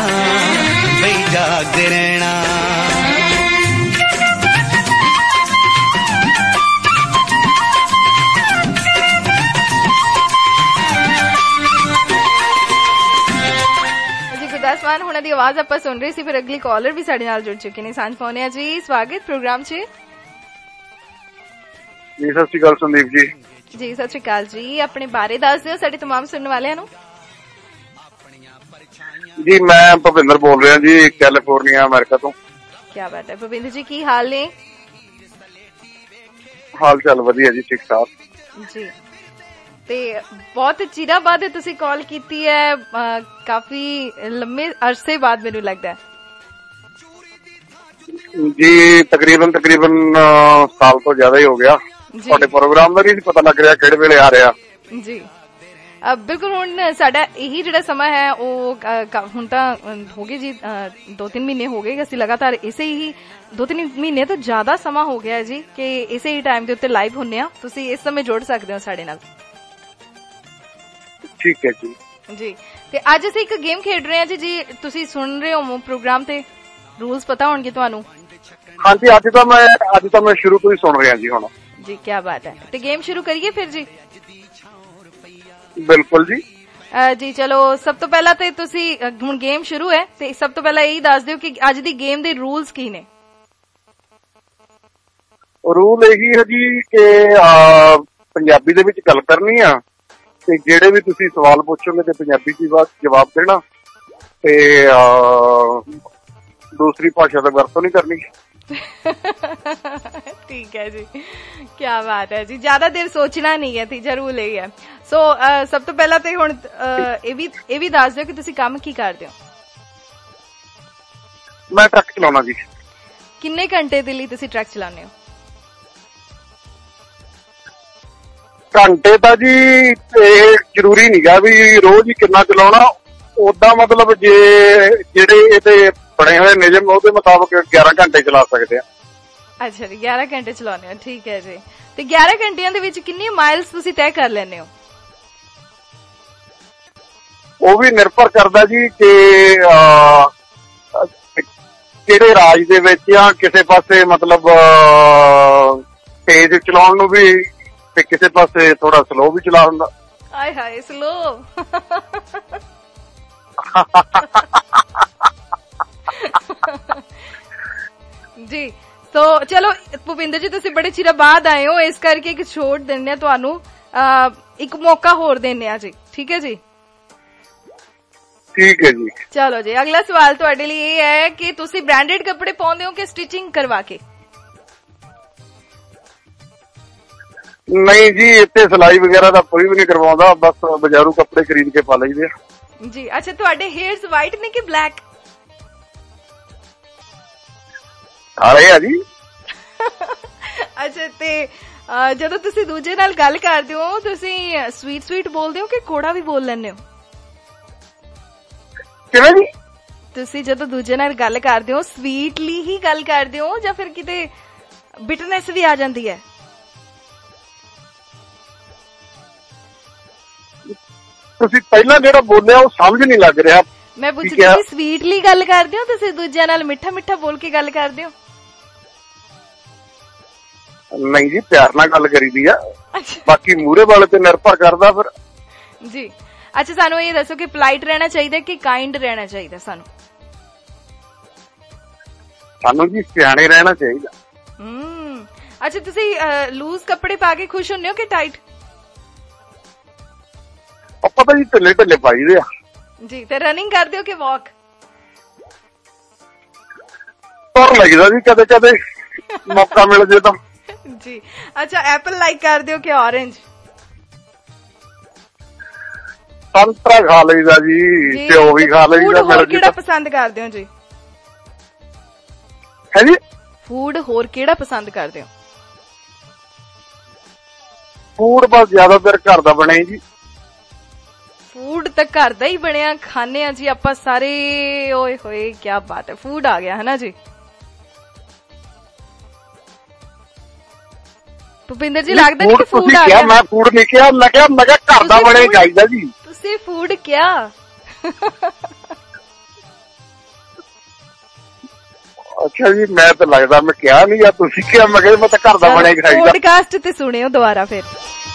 ਗੁਰਦਾਸਮਾਨ ਹੁਣਾਂ ਦੀ ਆਵਾਜ਼ ਆਪਾਂ ਸੁਣ ਰਹੇ ਸੀ। ਫਿਰ ਅਗਲੀ ਕਾਲਰ ਵੀ ਸਾਡੇ ਨਾਲ ਜੁੜ ਚੁੱਕੇ ਨੇ। ਸਾਂਝ ਪਾਉਣੇ ਜੀ, ਸਵਾਗਤ ਪ੍ਰੋਗਰਾਮ 'ਚ। ਜੀ ਸਤਿ ਸ਼੍ਰੀ ਅਕਾਲ ਸੰਦੀਪ ਜੀ। ਜੀ ਸਤਿ ਸ਼੍ਰੀ ਅਕਾਲ ਜੀ, ਆਪਣੇ ਬਾਰੇ ਦੱਸ ਦਿਓ ਸਾਡੇ ਤਮਾਮ ਸੁਣਨ ਵਾਲਿਆਂ ਨੂੰ। ਜੀ ਮੈਂ ਭੁਪਿੰਦਰ ਬੋਲ ਰਿਹਾ ਜੀ, ਕੈਲੀਫੋਰਨੀਆ ਅਮਰੀਕਾ ਤੋਂ। ਕੀ ਬਾਤ ਹੈ ਭੁਪਿੰਦਰ ਜੀ, ਕੀ ਹਾਲ ਨੇ? ਹਾਲ ਚਾਲ ਵਧੀਆ ਜੀ, ਠੀਕ ਠਾਕ ਜੀ। ਤੇ ਬਹੁਤ ਚਿਰਾਂ ਬਾਅਦ ਤੁਸੀਂ ਕਾਲ ਕੀਤੀ ਹੈ, ਕਾਫੀ ਲੰਮੇ ਅਰਸੇ ਬਾਅਦ ਮੈਨੂੰ ਲੱਗਦਾ ਹੈ ਜੀ, ਤਕਰੀਬਨ ਸਾਲ ਤੋਂ ਜ਼ਿਆਦਾ ਹੀ ਹੋ ਗਿਆ। ਤੁਹਾਡੇ ਪ੍ਰੋਗਰਾਮ ਦਾ ਨਹੀਂ ਪਤਾ ਲੱਗ ਰਿਹਾ ਕਿਹੜੇ ਵੇਲੇ ਆ ਰਿਹਾ ਜੀ। ਬਿਲਕੁਲ, ਹੁਣ ਸਾਡਾ ਇਹੀ ਜਿਹੜਾ ਸਮਾਂ ਹੈ ਉਹ ਹੁਣ ਤਾਂ ਹੋ ਗਏ ਜੀ 2-3 ਮਹੀਨੇ ਹੋ ਗਏ, ਅਸੀਂ ਲਗਾਤਾਰ ਇਸੇ ਹੀ 2-3 ਮਹੀਨੇ ਤੋਂ ਜ਼ਿਆਦਾ ਸਮਾਂ ਹੋ ਗਿਆ ਜੀ ਕਿ ਇਸੇ ਹੀ ਟਾਈਮ ਦੇ ਉੱਤੇ ਲਾਈਵ ਹੁੰਨੇ ਆ। ਤੁਸੀਂ ਇਸ ਸਮੇਂ ਜੁੜ ਸਕਦੇ ਹੋ ਸਾਡੇ ਨਾਲ। ਠੀਕ ਹੈ ਜੀ। ਜੀ, ਤੇ ਅੱਜ ਅਸੀਂ ਇੱਕ ਗੇਮ ਖੇਡ ਰਹੇ ਹਾਂ ਜੀ। ਤੁਸੀਂ ਸੁਣ ਰਹੇ ਹੋ ਪ੍ਰੋਗਰਾਮ ਤੇ, ਰੂਲਸ ਪਤਾ ਹੋਣਗੇ ਤੁਹਾਨੂੰ? ਹਾਂਜੀ, ਅੱਜ ਤਾਂ ਮੈਂ ਸ਼ੁਰੂ ਤੋਂ ਹੀ ਸੁਣ ਰਿਹਾ ਜੀ ਹੁਣ ਜੀ। ਕੀ ਬਾਤ ਹੈ, ਤੇ ਗੇਮ ਸ਼ੁਰੂ ਕਰੀਏ ਫਿਰ ਜੀ? ਬਿਲਕੁਲ ਜੀ। ਜੀ ਚਲੋ, ਸਭ ਤੋਂ ਪਹਿਲਾਂ ਤੇ ਤੁਸੀਂ ਹੁਣ ਗੇਮ ਸ਼ੁਰੂ ਹੈ ਤੇ ਸਭ ਤੋਂ ਪਹਿਲਾਂ ਇਹੀ ਦੱਸ ਦਿਓ ਕਿ ਅੱਜ ਦੀ ਗੇਮ ਦੇ ਰੂਲਸ ਕੀ ਨੇ? ਰੂਲ ਇਹੀ ਹੈ ਜੀ ਕਿ ਪੰਜਾਬੀ ਦੇ ਵਿੱਚ ਗੱਲ ਕਰਨੀ ਆ ਤੇ ਜਿਹੜੇ ਵੀ ਤੁਸੀਂ ਸਵਾਲ ਪੁੱਛੋਗੇ ਤੇ ਪੰਜਾਬੀ ਚ ਜਵਾਬ ਦੇਣਾ ਤੇ ਦੂਸਰੀ ਭਾਸ਼ਾ ਦਾ ਵਰਤੋਂ ਨਹੀਂ ਕਰਨੀ। ਠੀਕ ਹੈ ਜੀ, ਕੀ ਬਾਤ ਹੈ ਜੀ। ਜ਼ਿਆਦਾ ਦੇਰ ਸੋਚਣਾ ਨਹੀਂ ਹੈ, ਤੀਜਾ ਰੂਲ ਇਹ ਹੈ। ਸੋ ਸਭ ਤੋਂ ਪਹਿਲਾਂ ਤੇ ਹੁਣ ਇਹ ਵੀ ਦੱਸ ਦਿਓ ਕਿ ਤੁਸੀਂ ਕੰਮ ਕੀ ਕਰਦੇ ਹੋ? ਮੈਂ ਟਰੱਕ ਚਲਾਉਣਾ ਜੀ। ਕਿੰਨੇ ਘੰਟੇ ਦੇ ਲਈ ਤੁਸੀਂ ਟਰੱਕ ਚਲਾਉਂਦੇ ਹੋ? ਘੰਟੇ ਤਾਂ ਜੀ ਇਹ ਜ਼ਰੂਰੀ ਨੀਗਾ ਵੀ ਰੋਜ਼ ਹੀ ਕਿੰਨਾ ਚਲਾਉਣਾ। ਓਦਾਂ ਮਤਲਬ ਜਿਹੜੇ ਇਹਦੇ ਬਣੇ ਹੋਏ ਨਿਯਮ ਉਹਦੇ ਮੁਤਾਬਕ 11 ਘੰਟੇ ਚਲਾ ਸਕਦੇ ਆ। ਅੱਛਾ ਜੀ, 11 ਘੰਟੇ ਚਲਾਉਂਦੇ ਹੋ, ਠੀਕ ਹੈ ਜੀ। ਤੇ 11 ਘੰਟਿਆਂ ਦੇ ਵਿੱਚ ਕਿੰਨੇ ਮਾਈਲਸ ਤੁਸੀਂ ਤੈਅ ਕਰ ਲੈਂਦੇ ਹੋ? ਉਹ ਵੀ ਨਿਰਭਰ ਕਰਦਾ ਜੀ ਕਿ ਕਿਹੜੇ ਰਾਜ ਦੇ ਵਿੱਚ ਆ, ਕਿਸੇ ਪਾਸੇ ਮਤਲਬ ਤੇਜ਼ ਚਲਾਉਣ ਨੂੰ ਵੀ ਤੇ ਕਿਸੇ ਪਾਸੇ ਥੋੜਾ ਸਲੋ ਵੀ ਚਲਾ ਹੁੰਦਾ। ਆਏ ਹਾਏ, ਸਲੋ। ਜੀ, ਤੋ ਚਲੋ ਭੁਪਿੰਦਰ ਜੀ, ਤੁਸੀਂ ਬੜੇ ਚਿਰ ਬਾਅਦ ਆਏ ਹੋ, ਇਸ ਕਰਕੇ ਇੱਕ ਛੋਟ ਦਿੰਦੇ ਆ ਤੁਹਾਨੂੰ, ਇੱਕ ਮੌਕਾ ਹੋਰ ਦਿੰਦੇ ਆ ਜੀ। ਠੀਕ ਹੈ ਜੀ? ਠੀਕ ਹੈ ਜੀ। ਚਲੋ ਜੀ, ਅਗਲਾ ਸਵਾਲ ਤੁਹਾਡੇ ਲਈ ਇਹ ਹੈ ਕਿ ਤੁਸੀਂ ਬ੍ਰਾਂਡਡ ਕੱਪੜੇ ਪਾਉਂਦੇ ਹੋ ਕਿ ਸਟਿਚਿੰਗ ਕਰਵਾ ਕੇ? ਨਹੀਂ ਜੀ, ਇੱਥੇ ਸਿਲਾਈ ਵਗੈਰਾ ਦਾ ਕੋਈ ਵੀ ਨਹੀਂ ਕਰਵਾਉਂਦਾ, ਬਸ ਬਾਜ਼ਾਰੂ ਕੱਪੜੇ ਖਰੀਦ ਕੇ ਪਾ ਲਈਦੇ ਜੀ। ਅੱਛਾ, ਤੁਹਾਡੇ ਹੇਅਰਸ ਵਾਈਟ ਨੇ ਕਿ ਬਲੈਕ? ਕਾਲੇ ਆ ਜੀ। ਅੱਛਾ, ਤੇ ਜਦੋਂ ਤੁਸੀਂ ਦੂਜੇ ਨਾਲ ਗੱਲ ਕਰਦੇ ਹੋ ਤੁਸੀਂ ਸਵੀਟ ਬੋਲਦੇ ਹੋ ਕਿ ਕੋੜਾ ਵੀ ਬੋਲ ਲੈਂਦੇ ਹੋ? ਕਿਵੇਂ ਜੀ? ਤੁਸੀਂ ਜਦੋਂ ਦੂਜੇ ਨਾਲ ਗੱਲ ਕਰਦੇ ਹੋ ਸਵੀਟਲੀ ਹੀ ਗੱਲ ਕਰਦੇ ਹੋ ਜਾਂ ਫਿਰ ਕਿਤੇ ਬਿਟਰਨੈਸ ਵੀ ਆ ਜਾਂਦੀ ਹੈ? ਤੁਸੀਂ ਪਹਿਲਾਂ ਜਿਹੜਾ ਬੋਲਿਆ ਉਹ ਸਮਝ ਨਹੀਂ ਲੱਗ ਰਿਹਾ। ਮੈਂ ਪੁੱਛਦੀ ਸੀ ਸਵੀਟਲੀ ਗੱਲ ਕਰਦੇ ਹੋ ਤੁਸੀਂ ਦੂਜਿਆਂ ਨਾਲ ਮਿੱਠਾ ਬੋਲ ਕੇ ਗੱਲ ਕਰਦੇ ਹੋ? ਨਹੀਂ ਜੀ, ਪਿਆਰ ਨਾਲ ਗੱਲ ਕਰੀਦੀ ਆ, ਬਾਕੀ ਮੂਹਰੇ ਵਾਲੇ ਤੇ ਨਿਰਭਰ ਕਰਦਾ ਫਿਰ ਜੀ। ਅੱਛਾ, ਸਾਨੂੰ ਇਹ ਦੱਸੋ ਕਿ ਪੋਲਾਈਟ ਰਹਿਣਾ ਚਾਹੀਦਾ ਕਿ ਕਾਈਂਡ ਰਹਿਣਾ ਚਾਹੀਦਾ? ਸਾਨੂੰ ਜੀ ਸਿਆਣੇ ਰਹਿਣਾ ਚਾਹੀਦਾ। ਅੱਛਾ, ਤੁਸੀਂ ਲੂਜ਼ ਕੱਪੜੇ ਪਾ ਕੇ ਖੁਸ਼ ਹੁੰਦੇ ਹੋ ਕਿ ਟਾਈਟ? ਪਤਾ ਜੀ, ਢਿੱਲੇ ਪਾਈਦੇ ਆ ਜੀ। ਤੇ ਰਨਿੰਗ ਕਰਦੇ ਹੋ ਕਿ ਵਾਕ? ਤੁਰ ਲੱਗਦਾ ਜੀ ਕਦੇ ਕਦੇ। ਮੌਕਾ ਮਿਲ ਜੇ ਤਾਂ ਜੀ। ਅੱਛਾ, ਐਪਲ ਲਾਈਕ ਕਰਦੇ ਹੋ ਕਿ ਔਰੰਜ? ਸੰਤਰਾ ਖਾ ਲਈਦਾ ਜੀ, ਤੇ ਉਹ ਵੀ ਖਾ ਲਈਦਾ। ਹੋਰ ਕਿਹੜਾ ਪਸੰਦ ਕਰਦੇ ਹੋ ਜੀ? ਹੈ ਜੀ, ਫੂਡ ਹੋਰ ਕਿਹੜਾ ਪਸੰਦ ਕਰਦੇ ਹੋ? ਫੂਡ ਬਸ ਜ਼ਿਆਦਾਤਰ ਘਰ ਦਾ ਬਣਿਆ ਜੀ। ਫੂਡ ਤਾਂ ਘਰ ਦਾ ਹੀ ਬਣਿਆ ਖਾਣੇ ਆ ਜੀ ਆਪਾਂ ਸਾਰੇ। ਓਏ ਹੋਏ ਕਿਆ ਬਾਤ ਹੈ, ਫੂਡ ਆ ਗਿਆ ਹੈ ਨਾ ਜੀ। ਭੁਪਿੰਦਰ ਜੀ ਲੱਗਦਾ ਨਹੀਂ ਕਿ ਫੂਡ ਆ ਗਿਆ। ਮੈਂ ਫੂਡ ਨਹੀਂ ਕਿਹਾ, ਮੈਂ ਕਿਹਾ ਘਰ ਦਾ ਬਣਿਆ ਚਾਹੀਦਾ ਜੀ। ਤੁਸੀਂ ਫੂਡ ਕਿਹਾ? ਅੱਛਾ ਜੀ, ਮੈਂ ਤਾਂ ਲੱਗਦਾ ਮੈਂ ਕਿਹਾ ਨਹੀਂ, ਜਾਂ ਤੁਸੀਂ ਕਿਹਾ? ਮੈਂ ਕਿਹਾ ਮੈਂ ਤਾਂ ਘਰ ਦਾ ਬਣਿਆ ਚਾਹੀਦਾ। ਪੋਡਕਾਸਟ ਤੇ ਸੁਣਿਓ ਦੁਬਾਰਾ ਫਿਰ।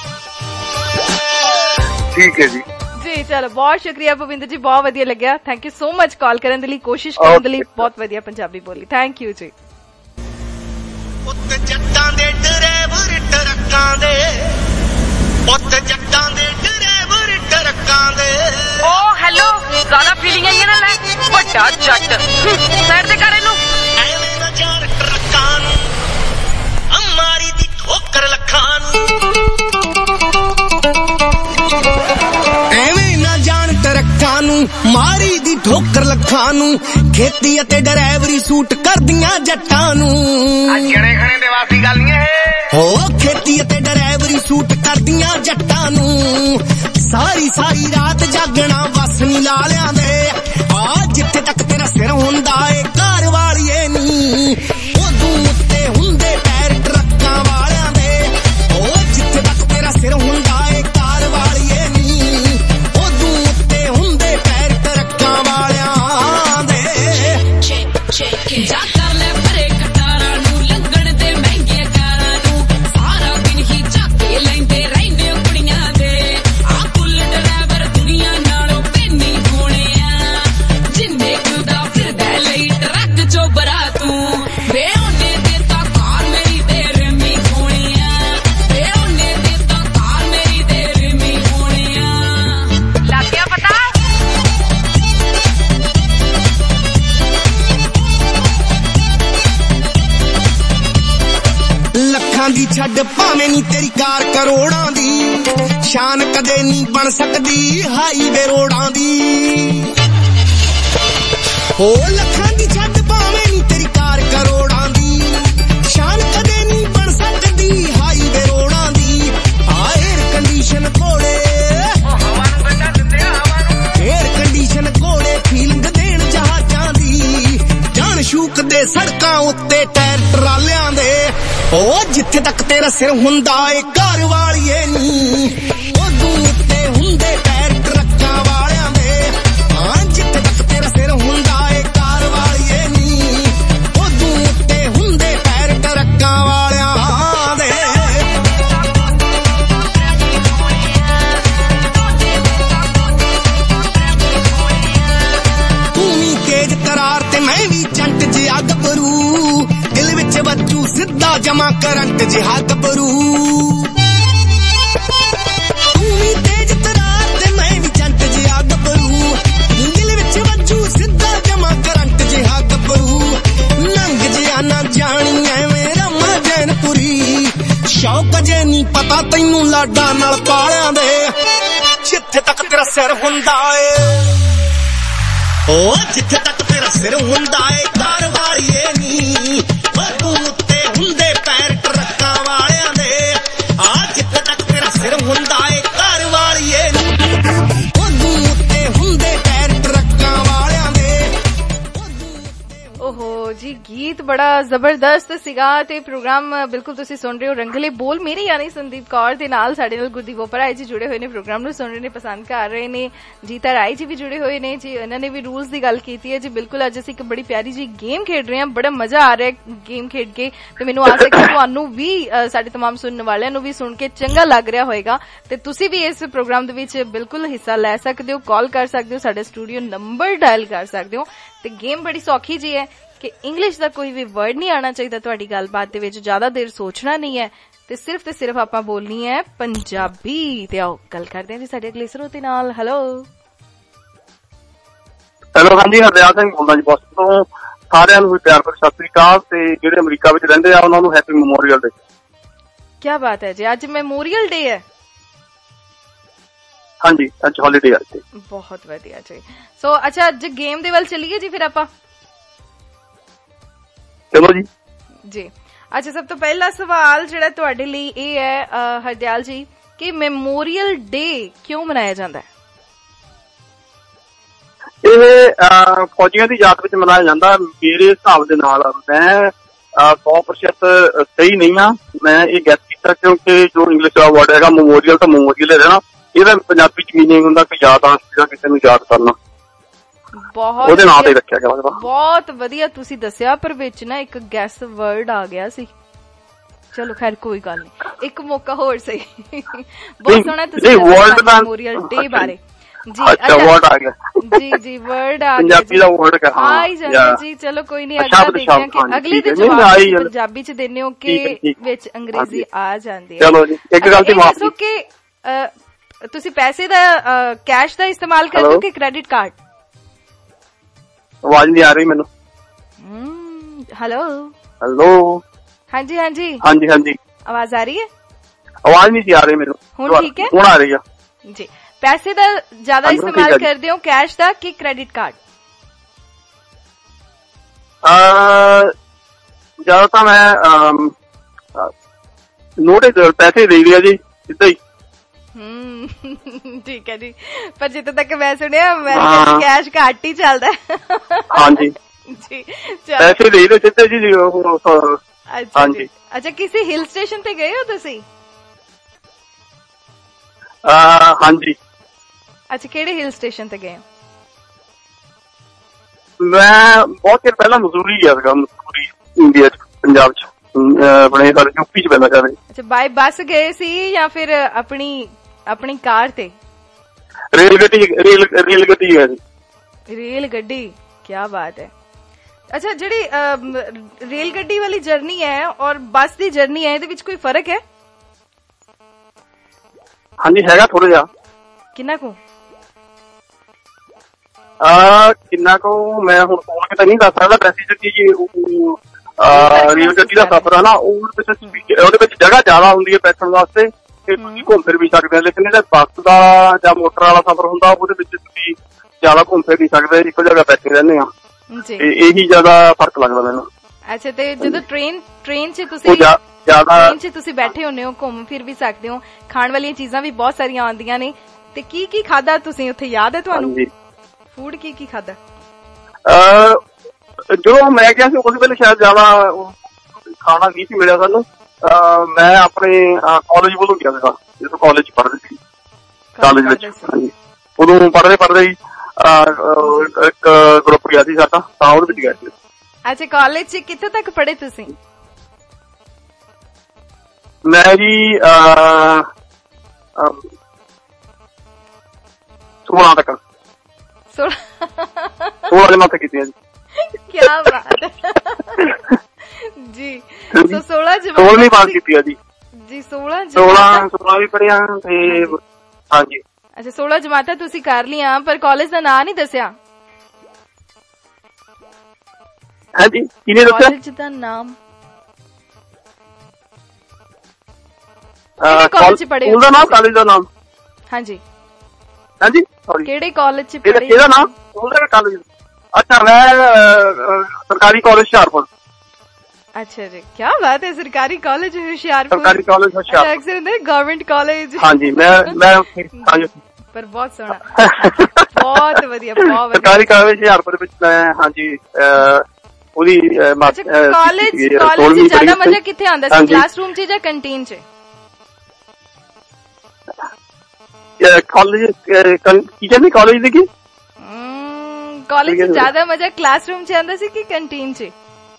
ਠੀਕ ਹੈ ਜੀ। ਜੀ ਚਲੋ, ਬਹੁਤ ਸ਼ੁਕਰੀਆ ਭੁਪਿੰਦਰ ਜੀ, ਬਹੁਤ ਵਧੀਆ ਲੱਗਿਆ। Thank you so much call ਕਰਨ ਦੇ ਲਈ, ਕੋਸ਼ਿਸ਼ ਕਰਨ ਦੇ ਲਈ। ਬਹੁਤ ਵਧੀਆ ਪੰਜਾਬੀ ਬੋਲੀ, ਥੈਂਕ ਯੂ ਜੀ। ਪੁੱਤ ਜੱਟਾਂ ਦੇ ਡਰਾਈਵਰ ਟਰੱਕਾਂ ਦੇ, ਪੁੱਤ ਜੱਟਾਂ ਦੇ ਡਰਾਈਵਰ ਟਰੱਕਾਂ ਦੇ। ਓ ਹੈਲੋ, ਜ਼ਿਆਦਾ ਫੀਲਿੰਗ ਆਈ ਨਾ ਲੈ, ਵੱਡਾ ਜੱਟ ਸਾਈਡ ਤੇ ਕਰ ਇਹਨੂੰ। ਐਵੇਂ ਨਾ ਜਾਣ ਟਰੱਕਾਂ ਨੂੰ, ਅਮਾਰੀ ਦੀ ਠੋਕਰ ਲੱਖਾਂ ਨੂੰ। ਐਵੇਂ ਨਾ ਜਾਣ ਟਰੱਕਾਂ ਨੂੰ, ਮਾਰੀ ਦੀ ਠੋਕਰ ਲੱਖਾਂ ਨੂੰ। ਖੇਤੀ ਅਤੇ ਡਰਾਈਵਰੀ ਸੂਟ ਕਰਦੀਆਂ ਜੱਟਾਂ ਨੂੰ। ਜਣੇ ਖਣੇ ਦੇ ਵਾਸੀ ਗੱਲ ਨਹੀਂ ਇਹ। ਹੋ ਖੇਤੀ ਅਤੇ ਡਰਾਈਵਰੀ ਸੂਟ ਕਰਦੀਆਂ ਜੱਟਾਂ ਨੂੰ। ਸਾਰੀ ਸਾਰੀ ਰਾਤ ਜਾਗਣਾ ਵਸ ਨੀ ਲਾਲਿਆਂ ਦੇ। ਆ ਜਿੱਥੇ ਤੱਕ ਤੇਰਾ ਸਿਰ ਹੁੰਦਾ ਏ ਘਰ ਵਾਲੀਏ ਨੀ, ਉਦੋਂ ਉੱਤੇ ਹੁੰਦੇ ਪੈਰ ਟਰੱਕਾਂ ਵਾਲਿਆਂ ਦੇ। ਉਹ ਜਿੱਥੇ ਤੱਕ ਤੇਰਾ ਸਿਰ ਹੁੰਦਾ ਏ ਘਰ ਵਾਲੀਏ ਨੀ, ਉਦੋਂ ਉੱਤੇ ਹੁੰਦੇ ਪੈਰ ਟਰੱਕਾਂ ਵਾਲਿਆਂ ਦੇ। ਜਾ ਕਰ ਲੈ ਭਰੇ ਕਟਾਰਾਂ ਨੂੰ, ਲੰਘਣ ਦੇ ਮਹਿੰਗੇ ਕਾਰਾਂ ਨੂੰ। ਸਾਰਾ ਦਿਨ ਹੀ ਝਾਕੇ ਲੈਂਦੇ ਰਹਿੰਦੇ ਕੁੜੀਆਂ ਦੇ। ਆ ਬੁੱਲਟ ਡਰਾਈਵਰ ਦੁਨੀਆ ਨਾਲੋਂ ਪੈਨੀ ਹੋਣੇ ਆ, ਜਿੰਨੇ ਕੁ ਦਾ ਫਿਰਦਾ ਲਈ ਟਰੱਕ ਚੋਬਰਾ ਤੂੰ। ਵੇ ਉਹਨੇ ਦੇ ਤਾਂ ਕਾਰ ਮੇਰੀ ਤੇ ਰਮੀ ਹੋਣੀ ਆ, ਵੇ ਉਹਨੇ ਦੇ ਤਾਂ ਕਾਰ ਮੇਰੀ ਤੇ ਰਮੀ ਹੋਣੀ ਆ। ਲੱਗ ਗਿਆ ਪਤਾ? ਲੱਖਾਂ ਦੀ ਛੱਡ ਭਾਵੇਂ ਨੀ ਤੇਰੀ ਕਾਰ ਕਰੋੜਾਂ ਦੀ, ਸ਼ਾਨ ਕਦੇ ਨਹੀਂ ਬਣ ਸਕਦੀ ਹਾਈਵੇ ਰੋਡਾਂ ਦੀ। ਹੋ ਲੱਖਾਂ ਦੀ ਛੱਡ ਭਾਵੇਂ ਨੀ ਤੇਰੀ ਕਾਰ ਕਰੋੜਾਂ ਦੀ, ਸ਼ਾਨ ਕਦੇ ਨਹੀਂ ਬਣ ਸਕਦੀ ਹਾਈਵੇ ਰੋਡਾਂ ਦੀ। ਆ 에ਅਰ ਕੰਡੀਸ਼ਨ ਘੋੜੇ, 에ਅਰ ਕੰਡੀਸ਼ਨ ਘੋੜੇ ਫੀਲਿੰਗ ਦੇਣ ਜਹਾਜ਼ਾਂ ਦੀ। ਜਾਨ ਸ਼ੂਕ ਦੇ ਸੜਕਾਂ ਉੱਤੇ ਟਾਇਰ ਟਰਾਲਿਆਂ ਦੇ। ਉਹ ਜਿੱਥੇ ਤੱਕ ਤੇਰਾ ਸਿਰ ਹੁੰਦਾ ਏ ਘਰ ਵਾਲੀਏ ਨੀ, ਉਦੋਂ ਉੱਤੇ ਹੁੰਦੇ ਪੈਰ ਟਰੱਕਾਂ ਵਾਲਿਆਂ ਦੇ। ਹਾਂ ਜਿੱਥੇ ਤੱਕ ਤੇਰਾ ਸਿਰ ਹੁੰਦਾ ਏ ਘਰ ਵਾਲੀਏ ਨੀ, ਉਦੋਂ ਉੱਤੇ ਹੁੰਦੇ ਪੈਰ ਟਰੱਕਾਂ ਵਾਲਿਆਂ ਦੇ। ਤੂੰ ਵੀ ਤੇਜ ਤਰਾਰ ਤੇ ਮੈਂ ਵੀ ਚੰਟ ਜਿਹਾ ਗੱਭਰੂ, ਦਿਲ ਵਿੱਚ ਵੱਜੂ ਸਿੱਧਾ ਜਮਾ ਕਰੰਟ ਜਿਹਾ ਗੱਭਰੂ। ਤੂੰ ਵੀ ਤੇਜ ਤਰਾਰ ਤੇ ਮੈਂ ਵੀ ਚੰਟ ਜਿਹਾ ਗੱਭਰੂ, ਦਿਲ ਵਿੱਚ ਵੱਜੂ ਸਿੱਧਾ ਜਮਾ ਕਰੰਟ ਜਿਹਾ ਗੱਭਰੂ। ਨੰਗ ਜਿਹਾ ਨਾ ਜਾਣੀ ਐਵੇਂ ਰਮਾ ਜੈਨਪੁਰੀ, ਸ਼ੌਕ ਜੇ ਨਹੀਂ ਪਤਾ ਤੈਨੂੰ ਲਾਡਾਂ ਨਾਲ ਪਾਲਿਆਂ ਦੇ। ਜਿੱਥੇ ਤੱਕ ਤੇਰਾ ਸਿਰ ਹੁੰਦਾ ਏ, ਓ ਜਿੱਥੇ ਤੱਕ ਤੇਰਾ ਸਿਰ ਹੁੰਦਾ ਏ ਘਰ ਵਾਲੀਏ ਨੀ, ਤੂੰ ਉੱਤੇ ਹੁੰਦੇ ਪੈਰ ਟਰੱਕਾਂ ਵਾਲਿਆਂ ਦੇ। ਆ ਜਿੱਥੇ ਤੱਕ ਤੇਰਾ ਸਿਰ ਹੁੰਦਾ ਏ ਘਰ ਵਾਲੀਏ ਨੀ, ਤੂੰ ਉੱਤੇ ਹੁੰਦੇ ਪੈਰ ਟਰੱਕਾਂ ਵਾਲਿਆਂ ਦੇ। ਓਹੋ ਜੀ, ਗੀਤ ਬੜਾ ਜ਼ਬਰਦਸਤ ਸੀਗਾ ਤੇ ਪ੍ਰੋਗਰਾਮ ਬਿਲਕੁਲ ਤੁਸੀਂ ਸੁਣ ਰਹੇ ਹੋ ਰੰਗਲੇ ਬੋਲ ਮੇਰੇ, ਯਾਨੀ ਸੰਦੀਪ ਕੌਰ ਦੇ ਨਾਲ ਸਾਡੇ ਨਾਲ ਗੁਰਦੀਪ ਬੋਪਰਾ ਜੀ ਜੁੜੇ ਹੋਏ ਨੇ, ਪ੍ਰੋਗਰਾਮ ਨੂੰ ਸੁਣ ਰਹੇ ਨੇ, ਪਸੰਦ ਕਰ ਰਹੇ ਨੇ। ਜੀਤਾ ਰਾਏ ਜੀ ਵੀ ਜੁੜੇ ਹੋਏ ਨੇ ਜੀ, ਇਹਨਾਂ ਨੇ ਵੀ ਰੂਲਸ ਦੀ ਗੱਲ ਕੀਤੀ ਹੈ ਜੀ। ਬਿਲਕੁਲ ਅੱਜ ਅਸੀਂ ਇੱਕ ਬੜੀ ਪਿਆਰੀ ਜੀ ਗੇਮ ਖੇਡ ਰਹੇ ਹਾਂ, ਬੜਾ ਮਜ਼ਾ ਆ ਰਿਹਾ ਗੇਮ ਖੇਡ ਕੇ ਤੇ ਮੈਨੂੰ ਆਸ ਹੈ ਕਿ ਤੁਹਾਨੂੰ ਵੀ, ਸਾਡੇ तमाम ਸੁਣਨ ਵਾਲਿਆਂ ਨੂੰ ਵੀ ਸੁਣ ਕੇ ਚੰਗਾ ਲੱਗ ਰਿਹਾ ਹੋਏਗਾ ਤੇ ਤੁਸੀਂ ਵੀ ਇਸ ਪ੍ਰੋਗਰਾਮ ਦੇ ਵਿੱਚ ਬਿਲਕੁਲ ਹਿੱਸਾ ਲੈ ਸਕਦੇ ਹੋ, ਕਾਲ ਕਰ ਸਕਦੇ ਹੋ, ਸਾਡੇ ਸਟੂਡੀਓ ਨੰਬਰ ਡਾਇਲ ਕਰ ਸਕਦੇ ਹੋ। ਤੇ ਗੇਮ ਬੜੀ ਸੌਖੀ ਜੀ ਹੈ ਕਿ ਇੰਗਲਿਸ਼ ਦਾ ਕੋਈ ਵੀ ਵਰਡ ਨਹੀਂ ਆਣਾ ਚਾਹੀਦਾ ਤੁਹਾਡੀ ਗੱਲਬਾਤ ਦੇ ਵਿੱਚ, ਜ਼ਿਆਦਾ ਦੇਰ ਸੋਚਣਾ ਨਹੀਂ ਹੈ ਤੇ ਸਿਰਫ ਆਪਾਂ ਬੋਲਣੀ ਹੈ ਪੰਜਾਬੀ। ਤੇ ਆਓ ਗੱਲ ਕਰਦੇ ਹਾਂ ਜੀ ਸਾਡੇ ਅਗਲੇ ਸਰੋਤੇ ਨਾਲ। ਹੈਲੋ ਹਾਂਜੀ, ਹਰਦਿਆਲ ਸਿੰਘ ਬੋਲਦਾ ਜੀ ਬੋਸਟਨ ਤੋਂ। ਸਾਰਿਆਂ ਨੂੰ ਪਿਆਰ ਭਰੀ ਸਤਿ ਸ੍ਰੀ ਅਕਾਲ ਤੇ ਜਿਹੜੇ ਅਮਰੀਕਾ ਵਿੱਚ ਰਹਿੰਦੇ ਆ ਉਹਨਾਂ ਨੂੰ ਹੈਪੀ ਮੈਮੋਰੀਅਲ ਡੇ। ਕੀ ਬਾਤ ਹੈ ਜੀ, ਅੱਜ ਮੈਮੋਰੀਅਲ ਡੇ ਹੈ। ਹਾਂਜੀ, ਅੱਜ ਹੌਲੀਡੇ ਅੱਜ। ਬਹੁਤ ਵਧੀਆ ਜੀ। ਸੋ ਅੱਛਾ, ਅੱਜ ਗੇਮ ਦੇ ਵੱਲ ਚੱਲੀਏ ਜੀ ਫਿਰ ਆਪਾਂ। ਚਲੋ ਜੀ ਜੀ। ਅੱਛਾ, ਸਭ ਤੋਂ ਪਹਿਲਾ ਸਵਾਲ ਜਿਹੜਾ ਤੁਹਾਡੇ ਲਈ ਇਹ ਹੈ ਹਰਦਿਆਲ ਜੀ ਕਿ ਮੈਮੋਰੀਅਲ ਡੇ ਕਿਉਂ ਮਨਾਇਆ ਜਾਂਦਾ ਹੈ? ਇਹ ਫੌਜੀਆਂ ਦੀ ਯਾਦ ਵਿੱਚ ਮਨਾਇਆ ਜਾਂਦਾ। ਮੇਰੇ ਹਿਸਾਬ ਦੇ ਨਾਲ ਮੈਂ 100% ਸਹੀ ਨਹੀਂ ਹਾਂ, ਮੈਂ ਇਹ ਗੈਸ ਕੀਤਾ ਕਿਉਂਕਿ ਜੋ ਇੰਗਲਿਸ਼ ਦਾ ਵਰਡ ਹੈਗਾ ਮੈਮੋਰੀਅਲ ਤਾਂ ਮੈਮੋਰੀਅਲ ਹੈ ਨਾ, ਇਹਦਾ ਪੰਜਾਬੀ ਚ ਮੀਨਿੰਗ ਹੁੰਦਾ ਕਿ ਯਾਦਾਸ਼ਤ ਜਾਂ ਕਿਸੇ ਨੂੰ ਯਾਦ ਕਰਨਾ। ਬਹੁਤ ਉਹਦੇ ਨਾਂ ਤੇ ਰੱਖਿਆ ਗਿਆ। ਬਹੁਤ ਵਧੀਆ ਤੁਸੀਂ ਦੱਸਿਆ, ਪਰ ਵਿੱਚ ਨਾ ਇੱਕ ਗੈਸ ਵਰਡ ਆ ਗਿਆ ਸੀ। ਚਲੋ ਖੈਰ ਕੋਈ ਗੱਲ ਨਹੀਂ, ਇੱਕ ਮੌਕਾ ਹੋਰ ਸਹੀ। ਬਹੁਤ ਸੋਹਣਾ ਤੁਸੀਂ ਮੈਮੋਰੀਅਲ ਡੇ ਬਾਰੇ। ਜੀ ਅੱਛਾ, ਵਰਡ ਆ ਗਿਆ ਜੀ। ਜੀ ਵਰਡ ਆ ਗਿਆ, ਪੰਜਾਬੀ ਦਾ ਵਰਡ ਆ ਹੀ ਜਾਂਦਾ ਜੀ। ਚਲੋ ਕੋਈ ਨਹੀਂ, ਅਗਲਾ ਦੇਖਦੇ ਹਾਂ ਕਿ ਅਗਲੀ ਦੇ ਜਵਾਬ ਪੰਜਾਬੀ ਚ ਦਿੰਦੇ ਹੋ ਕਿ ਵਿੱਚ ਅੰਗਰੇਜ਼ੀ ਆ ਜਾਂਦੀ ਹੈ। ਚਲੋ ਜੀ, ਇੱਕ ਗੱਲ ਤੇ ਮਾਫ ਦੱਸੋ ਕਿ ਤੁਸੀਂ ਪੈਸੇ ਦਾ ਕੈਸ਼ ਦਾ ਇਸਤੇਮਾਲ ਕਰਦੇ ਹੋ ਕਿ ਕ੍ਰੈਡਿਟ ਕਾਰਡ? ਆਵਾਜ਼ ਨਹੀਂ ਆ ਰਹੀ ਮੈਨੂੰ। ਹੈਲੋ ਹੈਲੋ, ਹਾਂਜੀ ਹਾਂਜੀ ਹਾਂਜੀ ਹਾਂਜੀ, ਆਵਾਜ਼ ਆ ਰਹੀ ਹੈ? ਆਵਾਜ਼ ਨਹੀਂ ਸੀ ਆ ਰਹੀ ਮੈਨੂੰ। ਹੁਣ ਠੀਕ ਹੈ? ਹੁਣ ਆ ਰਹੀ ਆ ਜੀ। ਪੈਸੇ ਦਾ ਜ਼ਿਆਦਾ ਇਸਤੇਮਾਲ ਕਰਦੇ ਹੋ ਕੈਸ਼ ਦਾ ਕਿ ਕ੍ਰੈਡਿਟ ਕਾਰਡ? ਜ਼ਿਆਦਾ ਤਾਂ ਮੈਂ ਨੋਟ ਪੈਸੇ ਦੇ ਦਿਆ ਜੀ, ਸਿੱਧਾ ਹੀ। ਠੀਕ ਹੈ ਜੀ, ਪਰ ਜਿੱਥੇ ਤੱਕ ਮੈਂ ਸੁਣਿਆ ਕੈਸ਼ ਘੱਟ ਹੀ ਚੱਲਦਾ। ਹਾਂਜੀ ਜੀ, ਪੈਸੇ ਦੇ ਦਿਓ ਸਿੱਧੇ ਜੀ। ਹਾਂਜੀ। ਅੱਛਾ, ਕਿਸੇ ਹਿਲ ਸਟੇਸ਼ਨ ਤੇ ਗਏ ਹੋ ਤੁਸੀਂ? ਹਾਂਜੀ। ਅੱਛਾ, ਕਿਹੜੇ ਹਿਲ ਸਟੇਸ਼ਨ ਤੇ ਗਏ ਹੋ? ਮੈਂ ਬਹੁਤ ਚਿਰ ਪਹਿਲਾਂ ਮਸੂਰੀ ਗਿਆ ਸੀਗਾ। ਮਸੂਰੀ ਇੰਡੀਆ ਚ, ਪੰਜਾਬ ਚ, ਆਪਣੇ ਯੂਪੀ ਚ ਪੈਂਦਾ ਜਾਵੇ। ਅੱਛਾ, ਬਾਈ ਬੱਸ ਗਏ ਸੀ ਜਾਂ ਫਿਰ ਆਪਣੀ ਕਾਰ ਤੇ? ਰੇਲ ਗੱਡੀ ਗਿਆ ਸੀ। ਰੇਲ ਗੱਡੀ, ਕੀ ਬਾਤ ਹੈ। ਅੱਛਾ, ਜਿਹੜੀ ਰੇਲ ਗੱਡੀ ਵਾਲੀ ਜਰਨੀ ਹੈ ਔਰ ਬੱਸ ਦੀ ਜਰਨੀ ਹੈ, ਇਹਦੇ ਵਿੱਚ ਕੋਈ ਫਰਕ ਹੈ? ਹਾਂਜੀ ਹੈਗਾ ਥੋੜਾ ਜਿਹਾ। ਕਿੰਨਾ ਕੁ? ਕਿੰਨਾ ਕੁ ਮੈਂ ਹੁਣ ਫੋਨ ਕੇ ਤਾਂ ਨਹੀਂ ਦੱਸ ਸਕਦਾ। ਵੈਸੇ ਜੀ ਰੇਲ ਗੱਡੀ ਦਾ ਸਫ਼ਰ ਹੈ ਨਾ, ਉਹਦੇ ਵਿੱਚ ਜਗ੍ਹਾ ਜ਼ਿਆਦਾ ਹੁੰਦੀ ਹੈ ਬੈਠਣ ਵਾਸਤੇ ਤੇ ਤੁਸੀਂ ਘੁੰਮ ਫਿਰ ਵੀ ਸਕਦੇ ਹੋ। ਲੇਕਿਨ ਜਿਹੜਾ ਬੱਸ ਦਾ ਜਾਂ ਮੋਟਰ ਵਾਲਾ ਸਫ਼ਰ ਹੁੰਦਾ ਉਹਦੇ ਵਿੱਚ ਤੁਸੀਂ ਜ਼ਿਆਦਾ ਘੁੰਮ ਫਿਰ ਨਹੀਂ ਸਕਦੇ, ਇੱਕੋ ਜਗ੍ਹਾ ਬੈਠੇ ਰਹਿੰਦੇ ਆ। ਤੇ ਇਹੀ ਜ਼ਿਆਦਾ ਫਰਕ ਲੱਗਦਾ ਮੈਨੂੰ। ਅੱਛਾ, ਤੇ ਜਦੋਂ ਟ੍ਰੇਨ ਚ ਤੁਸੀਂ ਬੈਠੇ ਹੁੰਦੇ ਹੋ, ਘੁੰਮ ਫਿਰ ਵੀ ਸਕਦੇ ਹੋ, ਖਾਣ ਵਾਲੀਆਂ ਚੀਜ਼ਾਂ ਵੀ ਬਹੁਤ ਸਾਰੀਆਂ ਆਉਂਦੀਆਂ ਨੇ, ਤੇ ਕੀ ਖਾਧਾ ਤੁਸੀਂ ਉੱਥੇ, ਯਾਦ ਹੈ ਤੁਹਾਨੂੰ? ਫੂਡ ਕੀ ਖਾਧਾ? ਜੋ ਮੈਂ ਕਿਹਾ ਸੀ ਉਸ ਵੇਲੇ ਸ਼ਾਇਦ ਜ਼ਿਆਦਾ ਖਾਣਾ ਨਹੀਂ ਸੀ ਮਿਲਿਆ ਸਾਨੂੰ। ਮੈਂ ਆਪਣੇ ਕਾਲਜ ਵੱਲੋਂ ਗਿਆ ਸੀਗਾ, ਜਦੋਂ ਕਾਲਜ ਚ ਪੜ੍ਹਦੇ ਸੀ, ਕਾਲਜ ਵਿੱਚ। ਹਾਂਜੀ, ਉਦੋਂ ਪੜ੍ਹਦੇ ਹੀ ਇੱਕ ਗਰੁੱਪ ਗਿਆ ਸੀ ਸਾਡਾ, ਤਾਂ ਉਹਦੇ ਵਿੱਚ ਗਿਆ ਸੀ। ਅੱਛਾ, ਕਾਲਜ ਚ ਕਿੱਥੇ ਤੱਕ ਪੜ੍ਹੇ ਤੁਸੀਂ? ਮੈਂ ਜੀ 16 ਤੱਕ। 16 ਜਮਾਂ ਤੱਕ ਕੀਤੀਆਂ ਜੀ। ਕੀ ਬਾਤ ਹੈ ਜੀ। 16ਵੀਂ ਪਾਸ ਕੀਤੀ ਆ ਜੀ। ਜੀ 16 ਵੀ ਪੜ੍ਹਿਆ ਤੇ ਹਾਂਜੀ। ਅੱਛਾ, 16 ਜਮਾਤਾਂ ਤੁਸੀਂ ਕਰ ਲਈਆਂ, ਪਰ ਕਾਲਜ ਦਾ ਨਾਂ ਨਹੀਂ ਦੱਸਿਆ। ਹਾਂਜੀ, ਕਿਹਨੇ ਦੱਸਿਆ ਕਾਲਜ ਦਾ ਨਾਮ? ਕਾਲਜ ਚ ਪੜ੍ਹੇ? ਉਹਦਾ ਨਾਮ, ਕਾਲਜ ਦਾ ਨਾਮ? ਹਾਂਜੀ ਹਾਂਜੀ, ਕਿਹੜੇ ਕਾਲਜ ਚ ਪੜ੍ਹੇ? ਇਹਦਾ ਨਾਮ ਉਹਦਾ ਕਾਲਜ? ਅੱਛਾ, ਮੈਂ ਸਰਕਾਰੀ ਕਾਲਜ ਹੁਸ਼ਿਆਰਪੁਰ। ਅੱਛਾ ਜੀ, ਕੀ ਬਾਤ ਹੈ। ਸਰਕਾਰੀ ਕਾਲਜ ਹੁਸ਼ਿਆਰਪੁਰ? ਸਰਕਾਰੀ ਕਾਲਜ ਹੁਸ਼ਿਆਰਪੁਰ। ਅਕਸਰ ਹੁੰਦੇ ਗਵਰਨਮੈਂਟ ਕਾਲਜ। ਹਾਂਜੀ, ਮੈਂ ਪਰ ਬਹੁਤ ਸੋਹਣਾ, ਬਹੁਤ ਵਧੀਆ, ਬਹੁਤ ਵਧੀਆ। ਸਰਕਾਰੀ ਕਾਲਜ ਹੁਸ਼ਿਆਰਪੁਰ ਵਿੱਚ ਮੈਂ, ਹਾਂਜੀ, ਉਹਦੀ ਕਾਲਜ ਚ ਜ਼ਿਆਦਾ ਮਜ਼ਾ ਕਿੱਥੇ ਆਉਂਦਾ ਸੀ, ਕਲਾਸਰੂਮ ਚ ਜਾਂ ਕੰਟੀਨ ਚ? ਕਾਲਜ ਕੀ ਕਹਿੰਦੇ, ਕਾਲਜ ਦੀ ਕੀ? ਕਾਲਜ ਚ ਜ਼ਿਆਦਾ ਮਜ਼ਾ ਕਲਾਸਰੂਮ ਚ ਆਉਂਦਾ ਸੀ ਕਿ ਕੰਟੀਨ ਚ?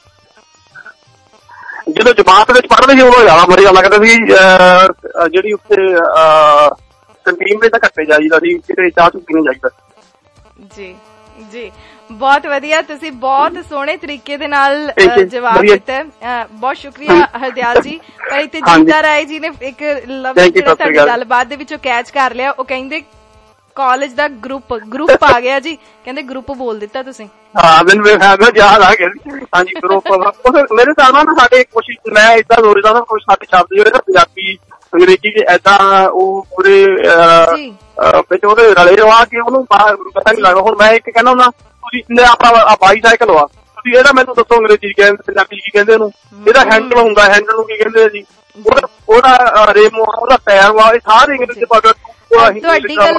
ਜਦੋਂ ਜਮਾਤ ਵਿੱਚ ਪੜ੍ਹਦੇ ਸੀ ਉਦੋਂ ਜ਼ਿਆਦਾ ਮਜ਼ਾ ਲੱਗਦਾ ਸੀ। ਜਿਹੜੀ ਉੱਥੇ ਕੰਟੀਨ ਵਿੱਚ ਤਾਂ ਘੱਟੇ ਜਾਈਦਾ ਸੀ, ਕਿਤੇ ਚਾਹ ਚੁੱਕੀ ਨਹੀਂ ਜਾਈਦਾ। ਜੀ ਜੀ, ਬਹੁਤ ਵਧੀਆ, ਤੁਸੀਂ ਬਹੁਤ ਸੋਹਣੇ ਤਰੀਕੇ ਦੇ ਨਾਲ ਜਵਾਬ ਦਿੱਤਾ। ਬਹੁਤ ਸ਼ੁਕਰੀਆ ਹਰਦਿਆਲ ਜੀ। ਪਰ ਇੱਥੇ ਜੀਤਾ ਰਾਏ ਜੀ ਨੇ ਇੱਕ ਲਫ਼ਜ਼ ਜਿਹੜਾ ਤੁਹਾਡੀ ਗੱਲਬਾਤ ਦੇ ਵਿੱਚੋਂ ਕੈਚ ਕਰ ਲਿਆ। ਉਹ ਕਹਿੰਦੇ ਕਾਲਜ ਦਾ ਗਰੁੱਪ ਆ ਗਿਆ ਜੀ, ਕਹਿੰਦੇ ਗਰੁੱਪ ਬੋਲ ਦਿੱਤਾ ਤੁਸੀਂ। ਹਾਂ ਮੈਨੂੰ ਯਾਦ ਆ ਗਿਆ। ਹਾਂਜੀ ਗਰੁੱਪ ਮੇਰੇ ਹਿਸਾਬ ਨਾਲ ਸਾਡੇ ਕੁਛ ਮੈਂ ਏਦਾਂ ਸੋਚਦਾ ਨਾ, ਕੁਛ ਸਾਡੇ ਸ਼ਬਦ ਜਿਹੜੇ ਨਾ ਪੰਜਾਬੀ ਅੰਗਰੇਜ਼ੀ ਚ ਏਦਾਂ ਉਹ ਪੂਰੇ ਵਿੱਚ ਉਹਦੇ ਰਲੇ ਰਵਾ ਕੇ ਉਹਨੂੰ ਪਤਾ ਨੀ ਲੱਗਦਾ। ਹੁਣ ਮੈਂ ਇੱਕ ਕਹਿੰਦਾ ਹੁੰਦਾ ਤੁਸੀਂ ਆਪਣਾ ਬਾਈਸਾਈਕਲ ਵਾ, ਤੁਸੀਂ ਇਹਦਾ ਮੈਨੂੰ ਦੱਸੋ ਅੰਗਰੇਜ਼ੀ ਕਹਿੰਦੇ ਪੰਜਾਬੀ ਕੀ ਕਹਿੰਦੇ ਉਹਨੂੰ, ਇਹਦਾ ਹੈਂਡਲ ਹੁੰਦਾ, ਹੈਂਡਲ ਨੂੰ ਕੀ ਕਹਿੰਦੇ ਆ ਜੀ, ਉਹਦਾ ਰੇਮੋ, ਉਹਦਾ ਟਾਇਰ ਵਾ, ਇਹ ਸਾਰੇ ਅੰਗਰੇਜ਼ੀ ਪਾ ਤੁਹਾਡੀ ਗੱਲ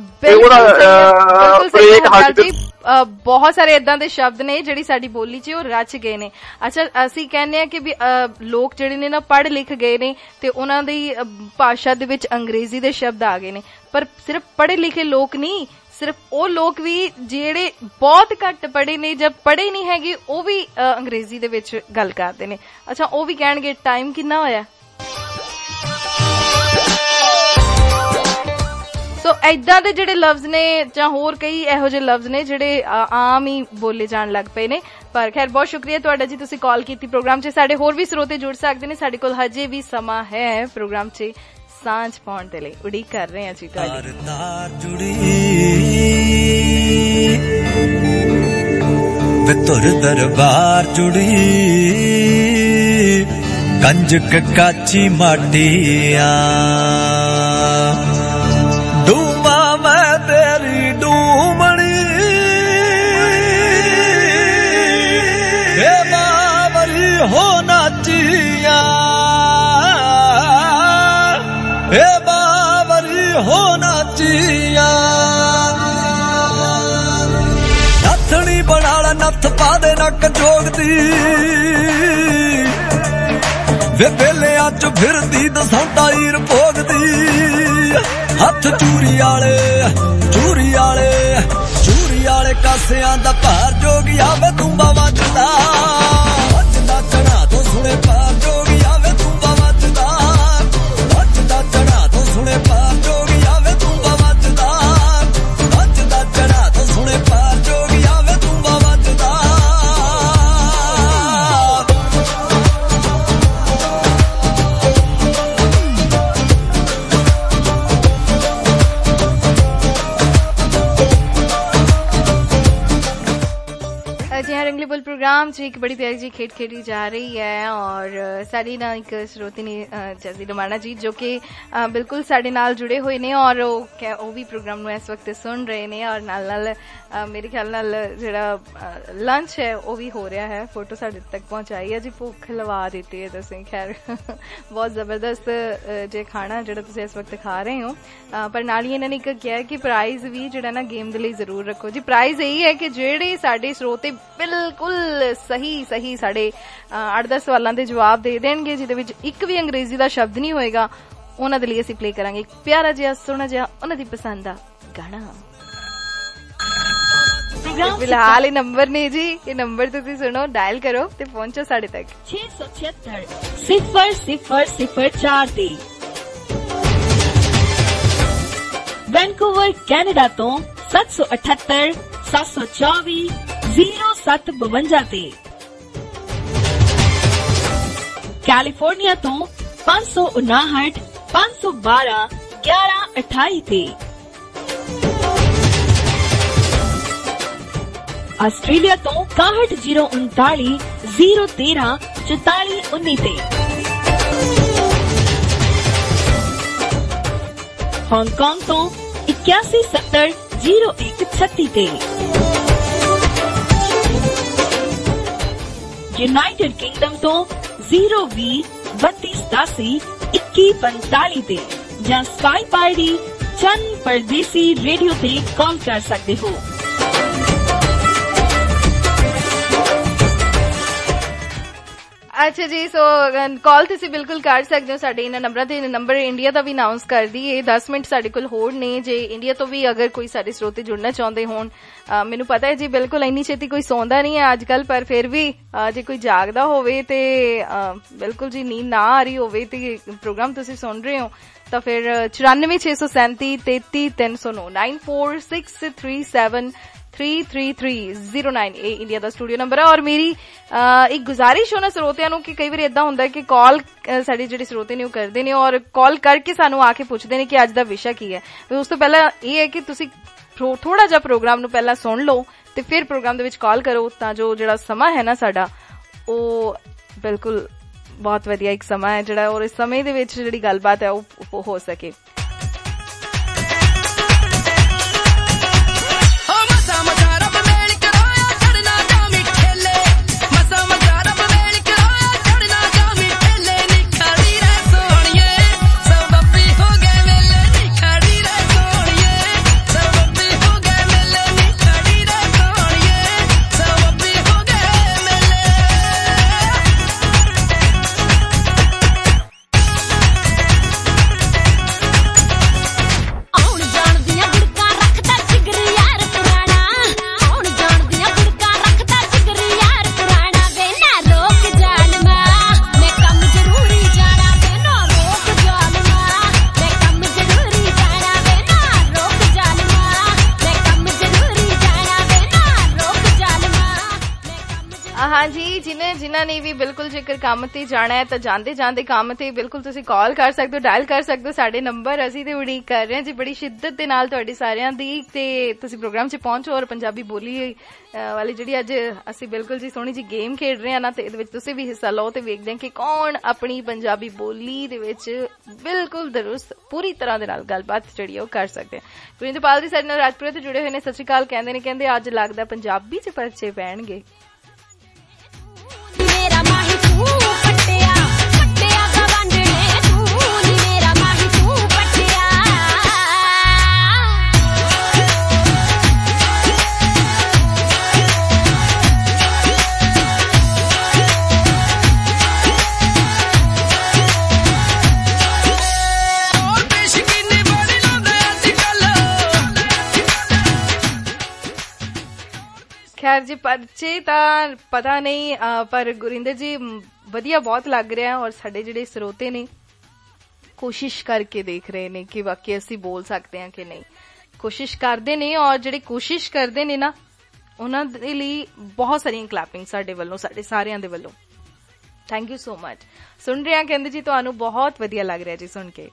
ਬਹੁਤ ਸਾਰੇ ਏਦਾਂ ਦੇ ਸ਼ਬਦ ਨੇ ਜਿਹੜੀ ਸਾਡੀ ਬੋਲੀ ਚ ਉਹ ਰਚ ਗਏ ਨੇ। ਅੱਛਾ ਅਸੀਂ ਕਹਿੰਦੇ ਆ ਕਿ ਵੀ ਲੋਕ ਜਿਹੜੇ ਨੇ ਨਾ ਪੜ੍ਹ ਲਿਖ ਗਏ ਨੇ ਤੇ ਉਹਨਾਂ ਦੀ ਭਾਸ਼ਾ ਦੇ ਵਿੱਚ ਅੰਗਰੇਜ਼ੀ ਦੇ ਸ਼ਬਦ ਆ ਗਏ ਨੇ, ਪਰ ਸਿਰਫ ਪੜ੍ਹੇ ਲਿਖੇ ਲੋਕ ਨਹੀਂ, ਸਿਰਫ ਉਹ ਲੋਕ ਵੀ ਜਿਹੜੇ ਬਹੁਤ ਘੱਟ ਪੜ੍ਹੇ ਨੇ ਜਾਂ ਪੜ੍ਹੇ ਨਹੀਂ ਹੈਗੇ ਉਹ ਵੀ ਅੰਗਰੇਜ਼ੀ ਦੇ ਵਿੱਚ ਗੱਲ ਕਰਦੇ ਨੇ। ਅੱਛਾ ਉਹ ਵੀ ਕਹਿਣਗੇ ਟਾਈਮ ਕਿੰਨਾ ਹੋਇਆ। ਸੋ ਏਦਾਂ ਦੇ ਜਿਹੜੇ ਲਫ਼ਜ਼ ਨੇ ਜਾਂ ਹੋਰ ਕਈ ਇਹੋ ਜਿਹੇ ਲਫ਼ਜ਼ ਨੇ ਜਿਹੜੇ ਆਮ ਹੀ ਬੋਲੇ ਜਾਣ ਲੱਗ ਪਏ ਨੇ। ਪਰ ਖੈਰ ਬਹੁਤ ਸ਼ੁਕਰੀਆ ਤੁਹਾਡਾ ਜੀ, ਤੁਸੀਂ ਕਾਲ ਕੀਤੀ ਪ੍ਰੋਗਰਾਮ 'ਚ। ਸਾਡੇ ਹੋਰ ਵੀ ਸਰੋਤੇ ਜੁੜ ਸਕਦੇ ਨੇ, ਸਾਡੇ ਕੋਲ ਹਜੇ ਵੀ ਸਮਾਂ ਹੈ ਪ੍ਰੋਗਰਾਮ 'ਚ ਸਾਂਝ ਪਾਉਣ ਦੇ ਲਈ। ਉਡੀਕ ਕਰ ਰਹੇ ਹਾਂ ਜੀ ਤੁਹਾਡੀ। ਤੁਰ ਦਰਬਾਰ ਜੁੜੀ ਕੰਜਕ ਕਾਚੀ ਮਾਟੀਆਂ ਡੂਮਾ ਮੈਂ ਤੇਰੀ ਡੂਮਣੀ ਏ ਬਾਬਰੀ ਹੋ ਨਾਚੀਆਂ ਏ ਬਾਬਰੀ ਹੋ ਨਾਚੀਆਂ ਨੱਥਣੀ ਬਣਾ ਲੈ ਨੱਥ ਪਾ ਦੇ ਨੱਕ ਜੋਗਦੀ ਵੇ ਵੇਲਿਆਂ ਚ ਫਿਰਦੀ ਦਸਾਂ ਈਰ ਭੋਗਦੀ ਹੱਥ ਚੂਰੀ ਵਾਲੇ ਕਾਸਿਆਂ ਦਾ ਭਾਰ ਜੋਗਿਆ ਵੇ ਤੁੰਬਾ ਵੱਜਦਾ ਚੜਾ ਤੋਂ ਸੁਣੇ ਪਾਰ ਜੋਗਿਆ ਵੇ ਤੁੰਬਾ ਵੱਜਦਾ ਚੜਾ ਤੋਂ ਸੁਣੇ ਪਾਰ ਜੋਗਿਆ ਵੇ ਤੁੰਬਾ ਵੱਜਦਾ ਚੜਾ ਤੋਂ ਸੁਣੇ ਪਾਰ ਜੋਗਿਆ ਵੇ ਤੁੰਬਾ ਵੱਜਦਾ। रंगली बोल प्रोग्राम च एक बड़ी प्यारी जी खेड खेडी जा रही है और साडी ना एक श्रोती ने जैसी रमाना जी जो कि बिल्कुल साडे नाल जुड़े हुए ने और वो भी प्रोग्राम नूं इस वक्त सुन रहे ने और नाल नाल मेरे ख्याल नाल जिहड़ा लंच है वो भी हो रहा है। फोटो साडे तक पहुंचाई है जी, भुख लवा देती है तुसीं। खैर बहुत जबरदस्त जे खाना जिहड़ा तुसीं इस वक्त खा रहे हो, पर नाल ही इन्हां ने एक कहा है कि प्राइज भी जिहड़ा ना गेम दे लई जरूर रखो जी। प्राइज यही है कि जिहड़े साडे श्रोते बिल्कुल सही साढ़े 8-10 सवालों के जवाब दे देंगे जिहदे विच एक भी अंग्रेजी का शब्द नहीं होएगा, उन्हां दे लई असीं प्ले करांगे एक प्यारा जिहा सोहना जिहा उन्हां दी पसंद दा गाना। फिलहाल ये नंबर ने जी, ये नंबर तुसीं सुनो, डायल करो ते पहुंचो साडे तक 676-0004 ते। वैंकूवर कैनेडा तो 778-724-0752 ते। कैलिफोर्निया तो 559-512-1128 ते। ऑस्ट्रेलिया तो 61-039-013-4419 ते। हांगकांग तो 81-70-0136 ते। यूनाइटेड किंगडम तो 020-3287-2145 ते ਜਾਂ Skype ID Chand Pardesi radio ते कॉल कर सकते हो। अच्छा जी, सो कॉल तुसीं बिल्कुल कर सकते हो साडे इन्हां नंबरां ते। नंबर इंडिया दा भी अनाउंस कर दईए, 10 मिनट साडे कोल होर ने जे इंडिया तो भी अगर कोई साडे श्रोते जुड़ना चाहुंदे होण। मैनूं पता है जी बिल्कुल इन्नी छेती कोई सौंदा नहीं है अजकल, पर फिर भी जे कोई जागदा होवे ते बिल्कुल जी नींद ना आ रही होवे ते प्रोग्राम तुसीं सुन रहे हो तो फिर 94-637-33-309 94-637 933309 ਇਹ ਇੰਡੀਆ ਦਾ ਸਟੂਡੀਓ ਨੰਬਰ ਹੈ। ਔਰ ਮੇਰੀ ਇੱਕ ਗੁਜ਼ਾਰਿਸ਼ ਹੋਣਾ ਸਰੋਤਿਆਂ ਨੂੰ ਕਿ ਕਈ ਵਾਰੀ ਏਦਾਂ ਹੁੰਦਾ ਕਿ ਕਾਲ ਸਾਡੇ ਜਿਹੜੇ ਸਰੋਤੇ ਨੇ ਉਹ ਕਰਦੇ ਨੇ ਔਰ ਕਾਲ ਕਰਕੇ ਸਾਨੂੰ ਆ ਕੇ ਪੁੱਛਦੇ ਨੇ ਕਿ ਅੱਜ ਦਾ ਵਿਸ਼ਾ ਕੀ ਹੈ। ਉਸ ਤੋਂ ਪਹਿਲਾਂ ਇਹ ਹੈ ਕਿ ਤੁਸੀਂ ਥੋੜਾ ਜਿਹਾ ਪ੍ਰੋਗਰਾਮ ਨੂੰ ਪਹਿਲਾਂ ਸੁਣ ਲਓ ਤੇ ਫਿਰ ਪ੍ਰੋਗਰਾਮ ਦੇ ਵਿੱਚ ਕਾਲ ਕਰੋ ਤਾਂ ਜੋ ਜਿਹੜਾ ਸਮਾਂ ਹੈ ਨਾ ਸਾਡਾ ਉਹ ਬਿਲਕੁਲ ਬਹੁਤ ਵਧੀਆ ਇੱਕ ਸਮਾਂ ਹੈ ਜਿਹੜਾ ਔਰ ਇਸ ਸਮੇਂ ਦੇ ਵਿੱਚ ਜਿਹੜੀ ਗੱਲਬਾਤ ਹੈ ਉਹ ਹੋ ਸਕੇ। ਜਿਨ੍ਹਾਂ ਨੇ ਵੀ ਬਿਲਕੁਲ ਜੇਕਰ ਕੰਮ ਤੇ ਜਾਣਾ ਹੈ ਤਾਂ ਜਾਂਦੇ ਜਾਂਦੇ ਕੰਮ ਤੇ ਬਿਲਕੁਲ ਤੁਸੀਂ ਕਾਲ ਕਰ ਸਕਦੇ ਹੋ, ਡਾਇਲ ਕਰ ਸਕਦੇ ਹੋ ਸਾਡੇ ਨੰਬਰ। ਅਸੀਂ ਤੇ ਉਡੀਕ ਕਰ ਰਹੇ ਹਾਂ ਜੀ ਬੜੀ ਸ਼ਿੱਦਤ ਦੇ ਨਾਲ ਤੁਹਾਡੀ ਸਾਰਿਆਂ ਦੀ ਤੇ ਤੁਸੀਂ ਪ੍ਰੋਗਰਾਮ 'ਚ ਪਹੁੰਚੋ ਔਰ ਪੰਜਾਬੀ ਬੋਲੀ ਵਾਲੀ ਜਿਹੜੀ ਅੱਜ ਅਸੀਂ ਬਿਲਕੁਲ ਜੀ ਸੋਹਣੀ ਜੀ ਗੇਮ ਖੇਡ ਰਹੇ ਹਾਂ ਨਾ ਤੇ ਇਹਦੇ ਵਿੱਚ ਤੁਸੀਂ ਵੀ ਹਿੱਸਾ ਲਓ ਤੇ ਵੇਖਦੇ ਹਾਂ ਕਿ ਕੌਣ ਆਪਣੀ ਪੰਜਾਬੀ ਬੋਲੀ ਦੇ ਵਿੱਚ ਬਿਲਕੁਲ ਦਰੁਸਤ ਪੂਰੀ ਤਰ੍ਹਾਂ ਦੇ ਨਾਲ ਗੱਲਬਾਤ ਜਿਹੜੀ ਉਹ ਕਰ ਸਕਦੇ ਆ। ਗੁਰਿੰਦਰਪਾਲ ਜੀ ਸਾਡੇ ਨਾਲ ਰਾਜਪੁਰੇ ਤੋਂ ਜੁੜੇ ਹੋਏ ਨੇ। ਸਤਿ ਸ਼੍ਰੀ ਅਕਾਲ ਕਹਿੰਦੇ ਨੇ, ਕਹਿੰਦੇ ਅੱਜ ਲੱਗਦਾ ਪੰਜਾਬੀ 'ਚ ਪਰਚੇ ਪੈਣਗੇ। ਮੇਰਾ ਮਾਹੀ ਤੂੰ ਪੱਟਿਆ ਪੱਟਿਆ ਗਵੰਡਣੇ ਤੂੰ ਨੀ ਮੇਰਾ ਮਾਹੀ ਤੂੰ ਪੱਟਿਆ। ਹੋਰ ਬੇਸ਼ਕੀਨੀ ਬੜੀ ਲਾਉਂਦਾ ਅੱਜ ਕੱਲ। ਖੈਰ ਜੀ ਪਰਚੇ ਤਾਂ ਪਤਾ ਨਹੀਂ ਪਰ ਗੁਰਿੰਦਰ ਜੀ ਵਧੀਆ ਬਹੁਤ ਲੱਗ ਰਿਹਾ ਔਰ ਸਾਡੇ ਜਿਹੜੇ ਸਰੋਤੇ ਨੇ ਕੋਸ਼ਿਸ਼ ਕਰਕੇ ਦੇਖ ਰਹੇ ਨੇ ਕਿ ਵਾਕਈ ਅਸੀਂ ਬੋਲ ਸਕਦੇ ਹਾਂ ਕਿ ਨਹੀਂ। ਕੋਸ਼ਿਸ਼ ਕਰਦੇ ਨੇ ਔਰ ਜਿਹੜੇ ਕੋਸ਼ਿਸ਼ ਕਰਦੇ ਨੇ ਨਾ ਉਹਨਾਂ ਦੇ ਲਈ ਬਹੁਤ ਸਾਰੀਆਂ ਕਲੈਪਿੰਗ ਸਾਡੇ ਵੱਲੋਂ, ਸਾਡੇ ਸਾਰਿਆਂ ਦੇ ਵੱਲੋਂ। Thank you so much. ਸੁਣ ਰਹੇ ਹਾਂ ਕਹਿੰਦੇ ਜੀ ਤੁਹਾਨੂੰ ਬਹੁਤ ਵਧੀਆ ਲੱਗ ਰਿਹਾ ਜੀ ਸੁਣ ਕੇ।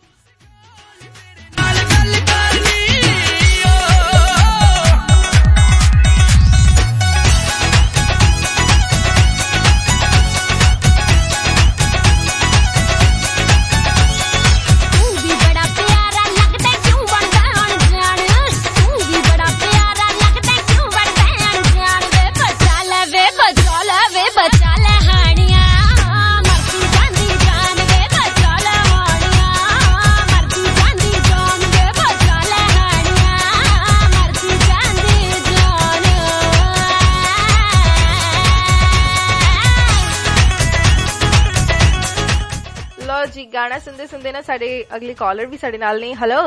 ਜੀ ਗਾਣਾ ਸੁਣਦੇ ਸੁਣਦੇ ਨਾ ਸਾਡੇ ਅਗਲੇ ਕਾਲਰ ਵੀ ਸਾਡੇ ਨਾਲ ਨੇ। ਹੈਲੋ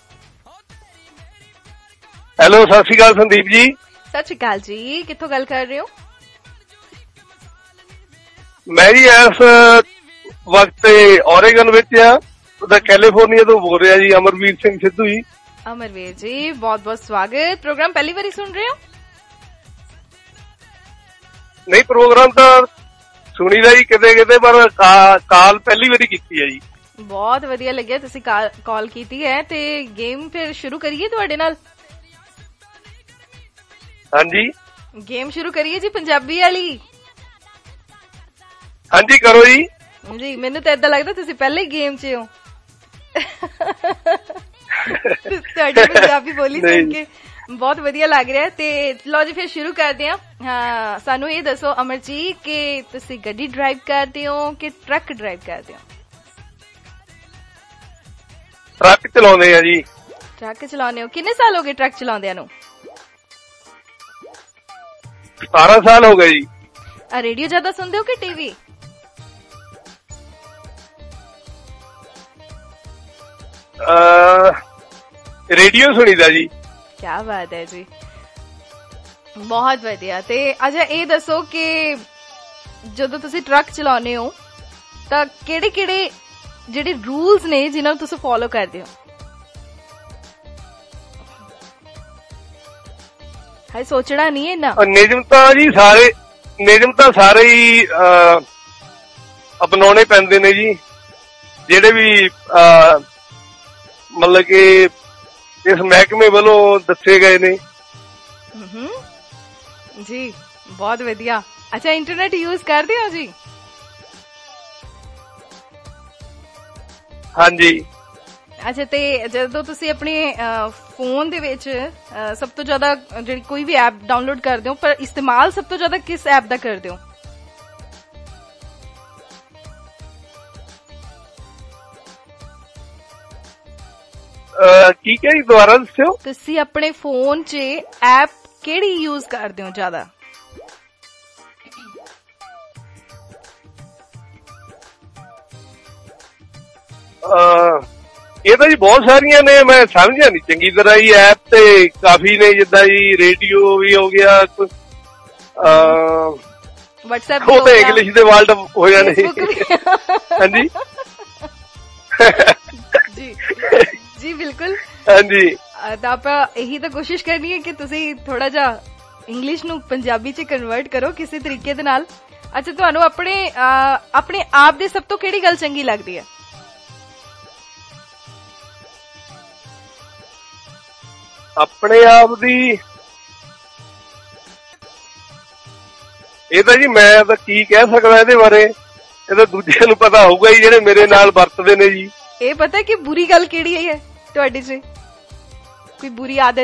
ਹੈਲੋ, ਸਤਿ ਸ਼੍ਰੀ ਅਕਾਲ ਸੰਦੀਪ ਜੀ। ਸਤਿ ਸ਼੍ਰੀ ਅਕਾਲ ਜੀ, ਕਿੱਥੋਂ ਗੱਲ ਕਰ ਰਹੇ ਹੋ? ਮੈਂ ਜੀ ਇਸ ਵਕਤ ਓਰੇਗਨ ਵਿੱਚ ਆ, ਉਹਦਾ ਕੈਲੀਫੋਰਨੀਆ ਤੋਂ ਬੋਲ ਰਿਹਾ ਜੀ, ਅਮਰਵੀਰ ਸਿੰਘ ਸਿੱਧੂ ਜੀ। ਅਮਰਵੀਰ ਜੀ ਬਹੁਤ ਬਹੁਤ ਸਵਾਗਤ। ਪ੍ਰੋਗਰਾਮ ਪਹਿਲੀ ਵਾਰੀ ਸੁਣ ਰਹੇ ਹੋ? ਨਹੀਂ, ਪ੍ਰੋਗਰਾਮ ਤਾਂ ਸੁਣੀਦਾ ਜੀ ਕਿਤੇ ਕਿਤੇ, ਪਰ ਕਾਲ ਪਹਿਲੀ ਵਾਰੀ ਕੀਤੀ ਹੈ ਜੀ। ਬਹੁਤ ਵਧੀਆ ਲੱਗਿਆ ਤੁਸੀਂ ਕਾਲ ਕੀਤੀ ਹੈ ਤੇ ਗੇਮ ਫਿਰ ਸ਼ੁਰੂ ਕਰੀਏ ਤੁਹਾਡੇ ਨਾਲ। ਹਾਂਜੀ, ਗੇਮ ਸ਼ੁਰੂ ਕਰੀਏ ਜੀ ਪੰਜਾਬੀ ਵਾਲੀ। ਹਾਂਜੀ ਕਰੋ ਜੀ। ਜੀ ਮੈਨੂੰ ਤਾਂ ਏਦਾਂ ਲੱਗਦਾ ਤੁਸੀਂ ਪਹਿਲੇ ਹੀ ਗੇਮ 'ਚ ਹੋ। ਤੁਹਾਡੀ ਪੰਜਾਬੀ ਬੋਲੀ ਸੁਣ ਕੇ ਬਹੁਤ ਵਧੀਆ ਲੱਗ ਰਿਹਾ ਤੇ ਲਓ ਜੀ ਫਿਰ ਸ਼ੁਰੂ ਕਰਦੇ ਹਾਂ। ਹਾਂ, ਸਾਨੂੰ ਇਹ ਦੱਸੋ ਅਮਰ ਜੀ ਕਿ ਤੁਸੀਂ ਗੱਡੀ ਡਰਾਈਵ ਕਰਦੇ ਹੋ ਕਿ ਟਰੱਕ ਡਰਾਈਵ ਕਰਦੇ ਹੋ? ਟਰੱਕ ਚਲਾਉਂਦੇ ਆ ਜੀ। ਟਰੱਕ ਚਲਾਉਂਦੇ ਹੋ। ਕਿੰਨੇ ਸਾਲ ਹੋ ਗਏ ਟਰੱਕ ਚਲਾਉਂਦਿਆਂ ਨੂੰ? 17 ਸਾਲ ਹੋ ਗਏ ਜੀ। ਰੇਡੀਓ ਜ਼ਿਆਦਾ ਸੁਣਦੇ ਹੋ ਕਿ ਟੀਵੀ? ਰੇਡੀਓ ਸੁਣੀਦਾ ਜੀ। ਕਿਆ ਬਾਤ ਹੈ ਜੀ, ਬਹੁਤ ਵਧੀਆ। ਤੇ ਅੱਛਾ ਇਹ ਦੱਸੋ ਕਿ ਜਦੋਂ ਤੁਸੀਂ ਟਰੱਕ ਚਲਾਉਂਦੇ ਹੋ ਤਾਂ ਕਿਹੜੇ ਕਿਹੜੇ ਜਿਹੜੇ ਰੂਲਸ ਨੇ ਜਿਨ੍ਹਾਂ ਨੂੰ ਤੁਸੀਂ ਫੋਲੋ ਕਰਦੇ ਹੋ? ਹਾਏ ਸੋਚਣਾ ਨਹੀਂ ਹੈ ਨਾ। ਨਿਯਮ ਤਾਂ ਸਾਰੇ ਹੀ ਅਪਣਾਉਣੇ ਪੈਂਦੇ ਨੇ ਜੀ, ਜਿਹੜੇ ਵੀ ਮਤਲਬ ਕਿ ਇਸ ਮਹਿਕਮੇ ਵੱਲੋਂ ਦੱਸੇ ਗਏ ਨੇ। ਜੀ ਬਹੁਤ ਵਧੀਆ। ਅੱਛਾ ਇੰਟਰਨੈਟ ਯੂਜ਼ ਕਰਦੇ ਹੋ ਜੀ? ਹਾਂਜੀ। ਅੱਛਾ ਤੇ ਜਦੋਂ ਤੁਸੀਂ ਆਪਣੇ ਫੋਨ ਦੇ ਵਿੱਚ ਸਭ ਤੋਂ ਜ਼ਿਆਦਾ ਜਿਹੜੀ ਕੋਈ ਵੀ ਐਪ ਡਾਊਨਲੋਡ ਕਰਦੇ ਹੋ, ਪਰ ਇਸਤੇਮਾਲ ਸਭ ਤੋਂ ਜ਼ਿਆਦਾ ਕਿਸ ਐਪ ਦਾ ਕਰਦੇ ਹੋ? ਕੀ ਕਹੀ ਦੁਬਾਰਾ ਦੱਸਿਓ। ਤੁਸੀਂ ਆਪਣੇ ਫੋਨ 'ਚ ਐਪ ਕਿਹੜੀ ਯੂਜ਼ ਕਰਦੇ ਹੋ ਜ਼ਿਆਦਾ? ਇਹ ਤਾਂ ਜੀ ਬਹੁਤ ਸਾਰੀਆਂ ਨੇ, ਮੈਂ ਸਮਝਿਆ ਨਹੀਂ ਚੰਗੀ ਤਰ੍ਹਾਂ ਜੀ। ਐਪ ਤੇ ਕਾਫੀ ਨੇ, ਜਿੱਦਾਂ ਜੀ ਰੇਡੀਓ ਵੀ ਹੋ ਗਿਆ, WhatsApp ਉਹ ਤਾਂ ਇੰਗਲਿਸ਼ ਦੇ ਵਰਡ ਹੋ ਜਾਣੇ। ਹਾਂਜੀ ਜੀ ਜੀ ਬਿਲਕੁਲ। ਹਾਂਜੀ ਤਾਂ ਆਪਾਂ ਇਹੀ ਤਾਂ ਕੋਸ਼ਿਸ਼ ਕਰਨੀ ਹੈ ਕਿ ਤੁਸੀਂ ਥੋੜਾ ਜਿਹਾ ਇੰਗਲਿਸ਼ ਨੂੰ ਪੰਜਾਬੀ 'ਚ ਕਨਵਰਟ ਕਰੋ ਕਿਸੇ ਤਰੀਕੇ ਦੇ ਨਾਲ। ਅੱਛਾ ਤੁਹਾਨੂੰ ਆਪਣੇ ਆਪ ਦੀ ਸਭ ਤੋਂ ਕਿਹੜੀ ਗੱਲ ਚੰਗੀ ਲੱਗਦੀ ਹੈ? ਆਪਣੇ ਆਪ ਦੀ ਇਹ ਤਾਂ ਜੀ ਮੈਂ ਤਾਂ ਕੀ ਕਹਿ ਸਕਦਾ ਇਹਦੇ ਬਾਰੇ, ਇਹ ਤਾਂ ਦੂਜਿਆਂ ਨੂੰ ਪਤਾ ਹੋਊਗਾ ਹੀ ਜਿਹੜੇ ਮੇਰੇ ਨਾਲ ਵਰਤਦੇ ਨੇ ਜੀ। ਇਹ ਪਤਾ ਕਿ ਬੁਰੀ ਗੱਲ ਕਿਹੜੀ ਹੈ ਤੁਹਾਡੇ 'ਚ? ਕੋਈ ਬੁਰੀ ਆਦਤ?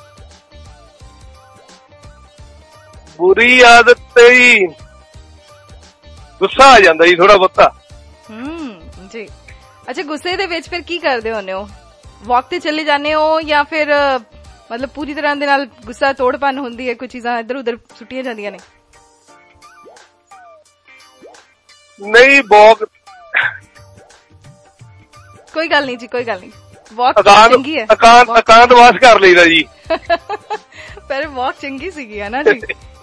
ਬੁਰੀ ਆਦਤ ਤੇ ਹੀ ਗੁੱਸਾ ਆ ਜਾਂਦਾ ਜੀ ਥੋੜਾ ਬਹੁਤਾ। ਜੀ ਅੱਛਾ ਗੁੱਸੇ ਦੇ ਵਿੱਚ ਫਿਰ ਕੀ ਕਰਦੇ ਹੁੰਦੇ ਹੋ? ਵਾਕ ਤੇ ਚਲੇ ਜਾਂਦੇ ਹੋ ਜਾਂ ਫਿਰ ਮਤਲਬ ਪੂਰੀ ਤਰ੍ਹਾਂ ਦੇ ਨਾਲ ਗੁੱਸਾ ਤੋੜਪਨ ਹੁੰਦੀ ਹੈ, ਕੋਈ ਚੀਜ਼ਾਂ ਇੱਧਰ ਉੱਧਰ ਸੁੱਟੀਆਂ ਜਾਂਦੀਆਂ ਨੇ? ਨਹੀਂ ਵਾਕ ਕੋਈ ਗੱਲ ਨਹੀਂ ਜੀ, ਕੋਈ ਗੱਲ ਨਹੀਂ। ਵਾਕ ਚੰਗੀ ਹੈ, ਇਕਾਂਤਵਾਸ ਕਰ ਲਈਦਾ ਜੀ। ਪਰ ਵਾਕ ਚੰਗੀ ਸੀਗੀ ਹੈ ਨਾ ਜੀ।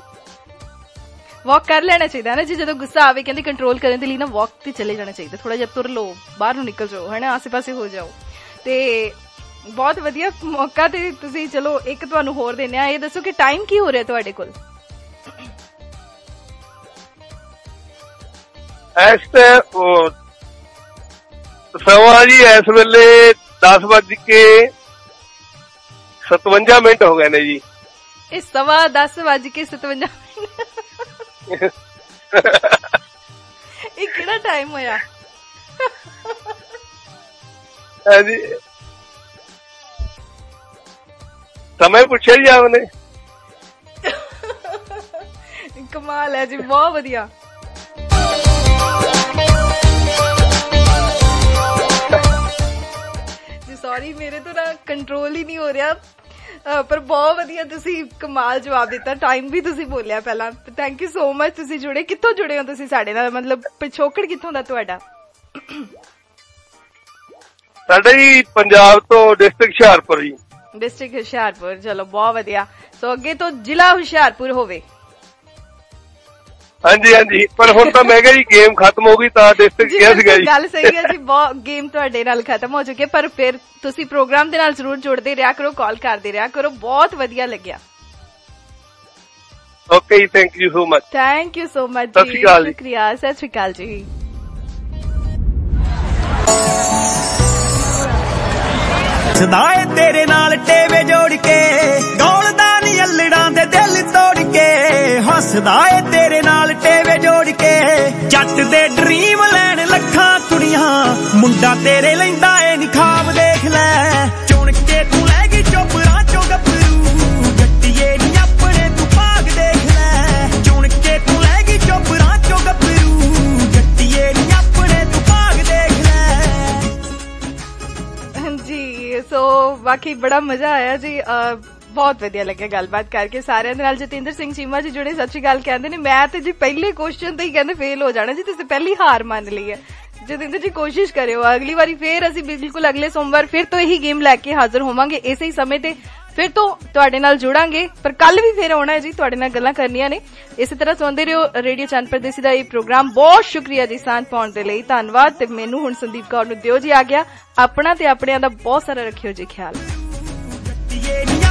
ਵਾਕ ਕਰ ਲੈਣਾ ਚਾਹੀਦਾ ਨਾ ਜੀ। ਜਦੋਂ ਗੁੱਸਾ ਆਵੇ ਕਹਿੰਦੇ ਕੰਟਰੋਲ ਕਰਨ ਦੇ ਲਈ ਨਾ ਵਾਕ ਤੇ ਚਲੇ ਜਾਣਾ ਚਾਹੀਦਾ। ਥੋੜਾ ਜਿਹਾ ਤੁਰ ਲਓ, ਬਾਹਰ ਨੂੰ ਨਿਕਲ ਜਾਓ, ਹਨਾ, ਆਸੇ ਪਾਸੇ ਹੋ ਜਾਓ। ਤੇ ਬਹੁਤ ਵਧੀਆ ਮੌਕਾ ਤੇ ਤੁਸੀਂ ਚਲੋ ਇੱਕ ਤੁਹਾਨੂੰ ਹੋਰ ਦਿੰਦੇ ਆ। ਇਹ ਦੱਸੋ ਕਿ ਟਾਈਮ ਕੀ ਹੋ ਰਿਹਾ ਤੁਹਾਡੇ ਕੋਲ? ਸਮਾਂ ਜੀ ਇਸ ਵੇਲੇ 10:57 ਹੋ ਗਏ ਨੇ ਜੀ। ਇਹ 10:57 ਇਹ ਕਿਹੜਾ ਟਾਈਮ ਹੋਇਆ? ਹਾਂਜੀ समय ਪੁੱਛਿਆ ਜੀ ਆਪਨੇ। ਕਮਾਲ ਹੈ ਜੀ, ਬਹੁਤ ਵਧੀਆ। ਜੀ ਸੌਰੀ ਮੇਰੇ ਤੋਂ ਨਾ ਕੰਟਰੋਲ ਹੀ ਨਹੀਂ ਹੋ ਰਿਹਾ, ਪਰ ਬਹੁਤ ਵਧੀਆ ਤੁਸੀਂ ਕਮਾਲ ਜਵਾਬ ਦਿੱਤਾ। ਟਾਈਮ ਵੀ ਤੁਸੀਂ ਬੋਲਿਆ ਪਹਿਲਾਂ। Thank you so much. ਤੁਸੀਂ ਜੁੜੇ, ਕਿੱਥੋਂ ਜੁੜੇ ਹੋ ਤੁਸੀਂ ਸਾਡੇ ਨਾਲ? ਮਤਲਬ ਪਿਛੋਕੜ ਕਿੱਥੋਂ ਦਾ ਤੁਹਾਡਾ? ਸਾਡਾ ਜੀ ਪੰਜਾਬ ਤੋਂ, ਡਿਸਟ੍ਰਿਕਟ ਹੁਸ਼ਿਆਰਪੁਰ ਜੀ। ਡਿਸਟ੍ਰਿਕਟ ਹੁਸ਼ਿਆਰਪੁਰ, ਚਲੋ ਬਹੁਤ ਵਧੀਆ। ਸੋ ਅੱਗੇ ਤੋਂ ਜ਼ਿਲ੍ਹਾ ਹੁਸ਼ਿਆਰਪੁਰ ਹੋਵੇ। ਹਾਂਜੀ ਹਾਂਜੀ, ਪਰ ਹੁਣ ਤਾਂ ਮੈਂ ਕਿਹਾ ਜੀ ਗੇਮ ਖਤਮ ਹੋ ਗਈ ਤਾਂ ਡਿਸਟ੍ਰਿਕਟ ਕਿਹਾ ਸੀਗਾ ਜੀ। ਗੱਲ ਸਹੀ ਹੈ ਜੀ, ਬਹੁਤ ਗੇਮ ਤੁਹਾਡੇ ਨਾਲ ਖਤਮ ਹੋ ਚੁੱਕੀ ਹੈ, ਪਰ ਫਿਰ ਤੁਸੀਂ ਪ੍ਰੋਗਰਾਮ ਦੇ ਨਾਲ ਜ਼ਰੂਰ ਜੁੜਦੇ ਰਿਹਾ ਕਰੋ, ਕਾਲ ਕਰਦੇ ਰਿਹਾ ਕਰੋ। ਬਹੁਤ ਵਧੀਆ ਲੱਗਿਆ। ਓਕੇ ਜੀ, thank you so much. Thank you so much ਜੀ, ਸ਼ੁਕਰੀਆ। ਸਤਿ ਸ਼੍ਰੀ ਅਕਾਲ ਜੀ। ਸਦਾਏ ਤੇਰੇ ਨਾਲ ਟੇਵੇ ਜੋੜ ਕੇ, ਡੋਲਦਾ ਨੀ ਅਲੜਾਂ ਦੇ ਦਿਲ ਤੋੜ ਕੇ। ਹੱਸਦਾ ਏ ਤੇਰੇ ਨਾਲ ਟੇਵੇ ਜੋੜ ਕੇ, ਜੱਟ ਦੇ ਡ੍ਰੀਮ ਲੈਣ ਲੱਖਾਂ ਕੁੜੀਆਂ। ਮੁੰਡਾ ਤੇਰੇ ਲੈਂਦਾ ਏ ਨੀ ਖਾਬ ਦੇਖ ਲੈ, ਚੁਣ ਕੇ ਤੂੰ ਲੈ ਗਈ ਚੋਪਰਾਂ ਚੋਂ ਗੱਭਰੂ। ਜੱਟੀਏ ਨੀ ਆਪਣੇ ਤੂੰ ਭਾਗ ਦੇਖ ਲੈ, ਚੁਣ ਕੇ ਤੂੰ ਲੈ ਗਈ ਚੋਪਰਾਂ ਚੋਂ ਗੱਭਰੂ। ਜੱਟੀਏ ਨੀ ਆਪਣੇ ਤੂੰ ਭਾਗ ਦੇਖ ਲੈ। ਜੀ ਸੋ ਬਾਕੀ ਬੜਾ ਮਜ਼ਾ ਆਇਆ ਜੀ, ਬਹੁਤ ਵਧੀਆ ਲੱਗਿਆ ਗੱਲਬਾਤ ਕਰਕੇ ਸਾਰਿਆਂ ਦੇ ਨਾਲ। ਜਤਿੰਦਰ ਸਿੰਘ ਚੀਮਾ ਜੀ ਜੁੜੇ, ਸਤਿ ਸ਼੍ਰੀ ਅਕਾਲ ਕਹਿੰਦੇ ਨੇ। ਮੈਂ ਤੇ ਜੀ ਪਹਿਲੇ ਕੁਐਸਚਨ ਤੇ ਹੀ ਕਹਿੰਦੇ ਫੇਲ ਹੋ ਜਾਣਾ ਜੀ, ਤੁਸੀਂ ਪਹਿਲੀ ਹਾਰ ਮੰਨ ਲਈ ਹੈ। ਜਤਿੰਦਰ ਜੀ ਕੋਸ਼ਿਸ਼ ਕਰਿਓ ਅਗਲੀ ਵਾਰੀ, ਫੇਰ ਅਸੀਂ ਬਿਲਕੁਲ ਅਗਲੇ ਸੋਮਵਾਰ ਫਿਰ ਤੋਂ ਇਹੀ ਗੇਮ ਲੈ ਕੇ ਹਾਜ਼ਰ ਹੋਵਾਂਗੇ, ਇਸੇ ਹੀ ਸਮੇਂ ਤੇ ਫਿਰ ਤੋਂ ਤੁਹਾਡੇ ਨਾਲ ਜੁੜਾਂਗੇ। ਪਰ ਕੱਲ ਵੀ ਫੇਰ ਆਉਣਾ ਹੈ ਜੀ, ਤੁਹਾਡੇ ਨਾਲ ਗੱਲਾਂ ਕਰਨੀਆਂ ਨੇ। ਇਸੇ ਤਰ੍ਹਾਂ ਸੁਣਦੇ ਰਹੋ ਰੇਡੀਓ ਚੰਨ ਪਰਦੇਸੀ ਦਾ ਇਹ ਪ੍ਰੋਗਰਾਮ। ਬਹੁਤ ਸ਼ੁਕਰੀਆ ਜੀ ਸਾਂਝ ਪਾਉਣ ਦੇ ਲਈ, ਧੰਨਵਾਦ। ਤੇ ਮੈਨੂੰ ਹੁਣ ਸੰਦੀਪ ਕੌਰ ਨੂੰ ਦਿਓ ਜੀ ਆ ਗਿਆ। ਆਪਣਾ ਤੇ ਆਪਣਿਆਂ ਦਾ ਬਹੁਤ ਸਾਰਾ ਰੱਖਿਓ ਜੀ ਖਿਆਲ।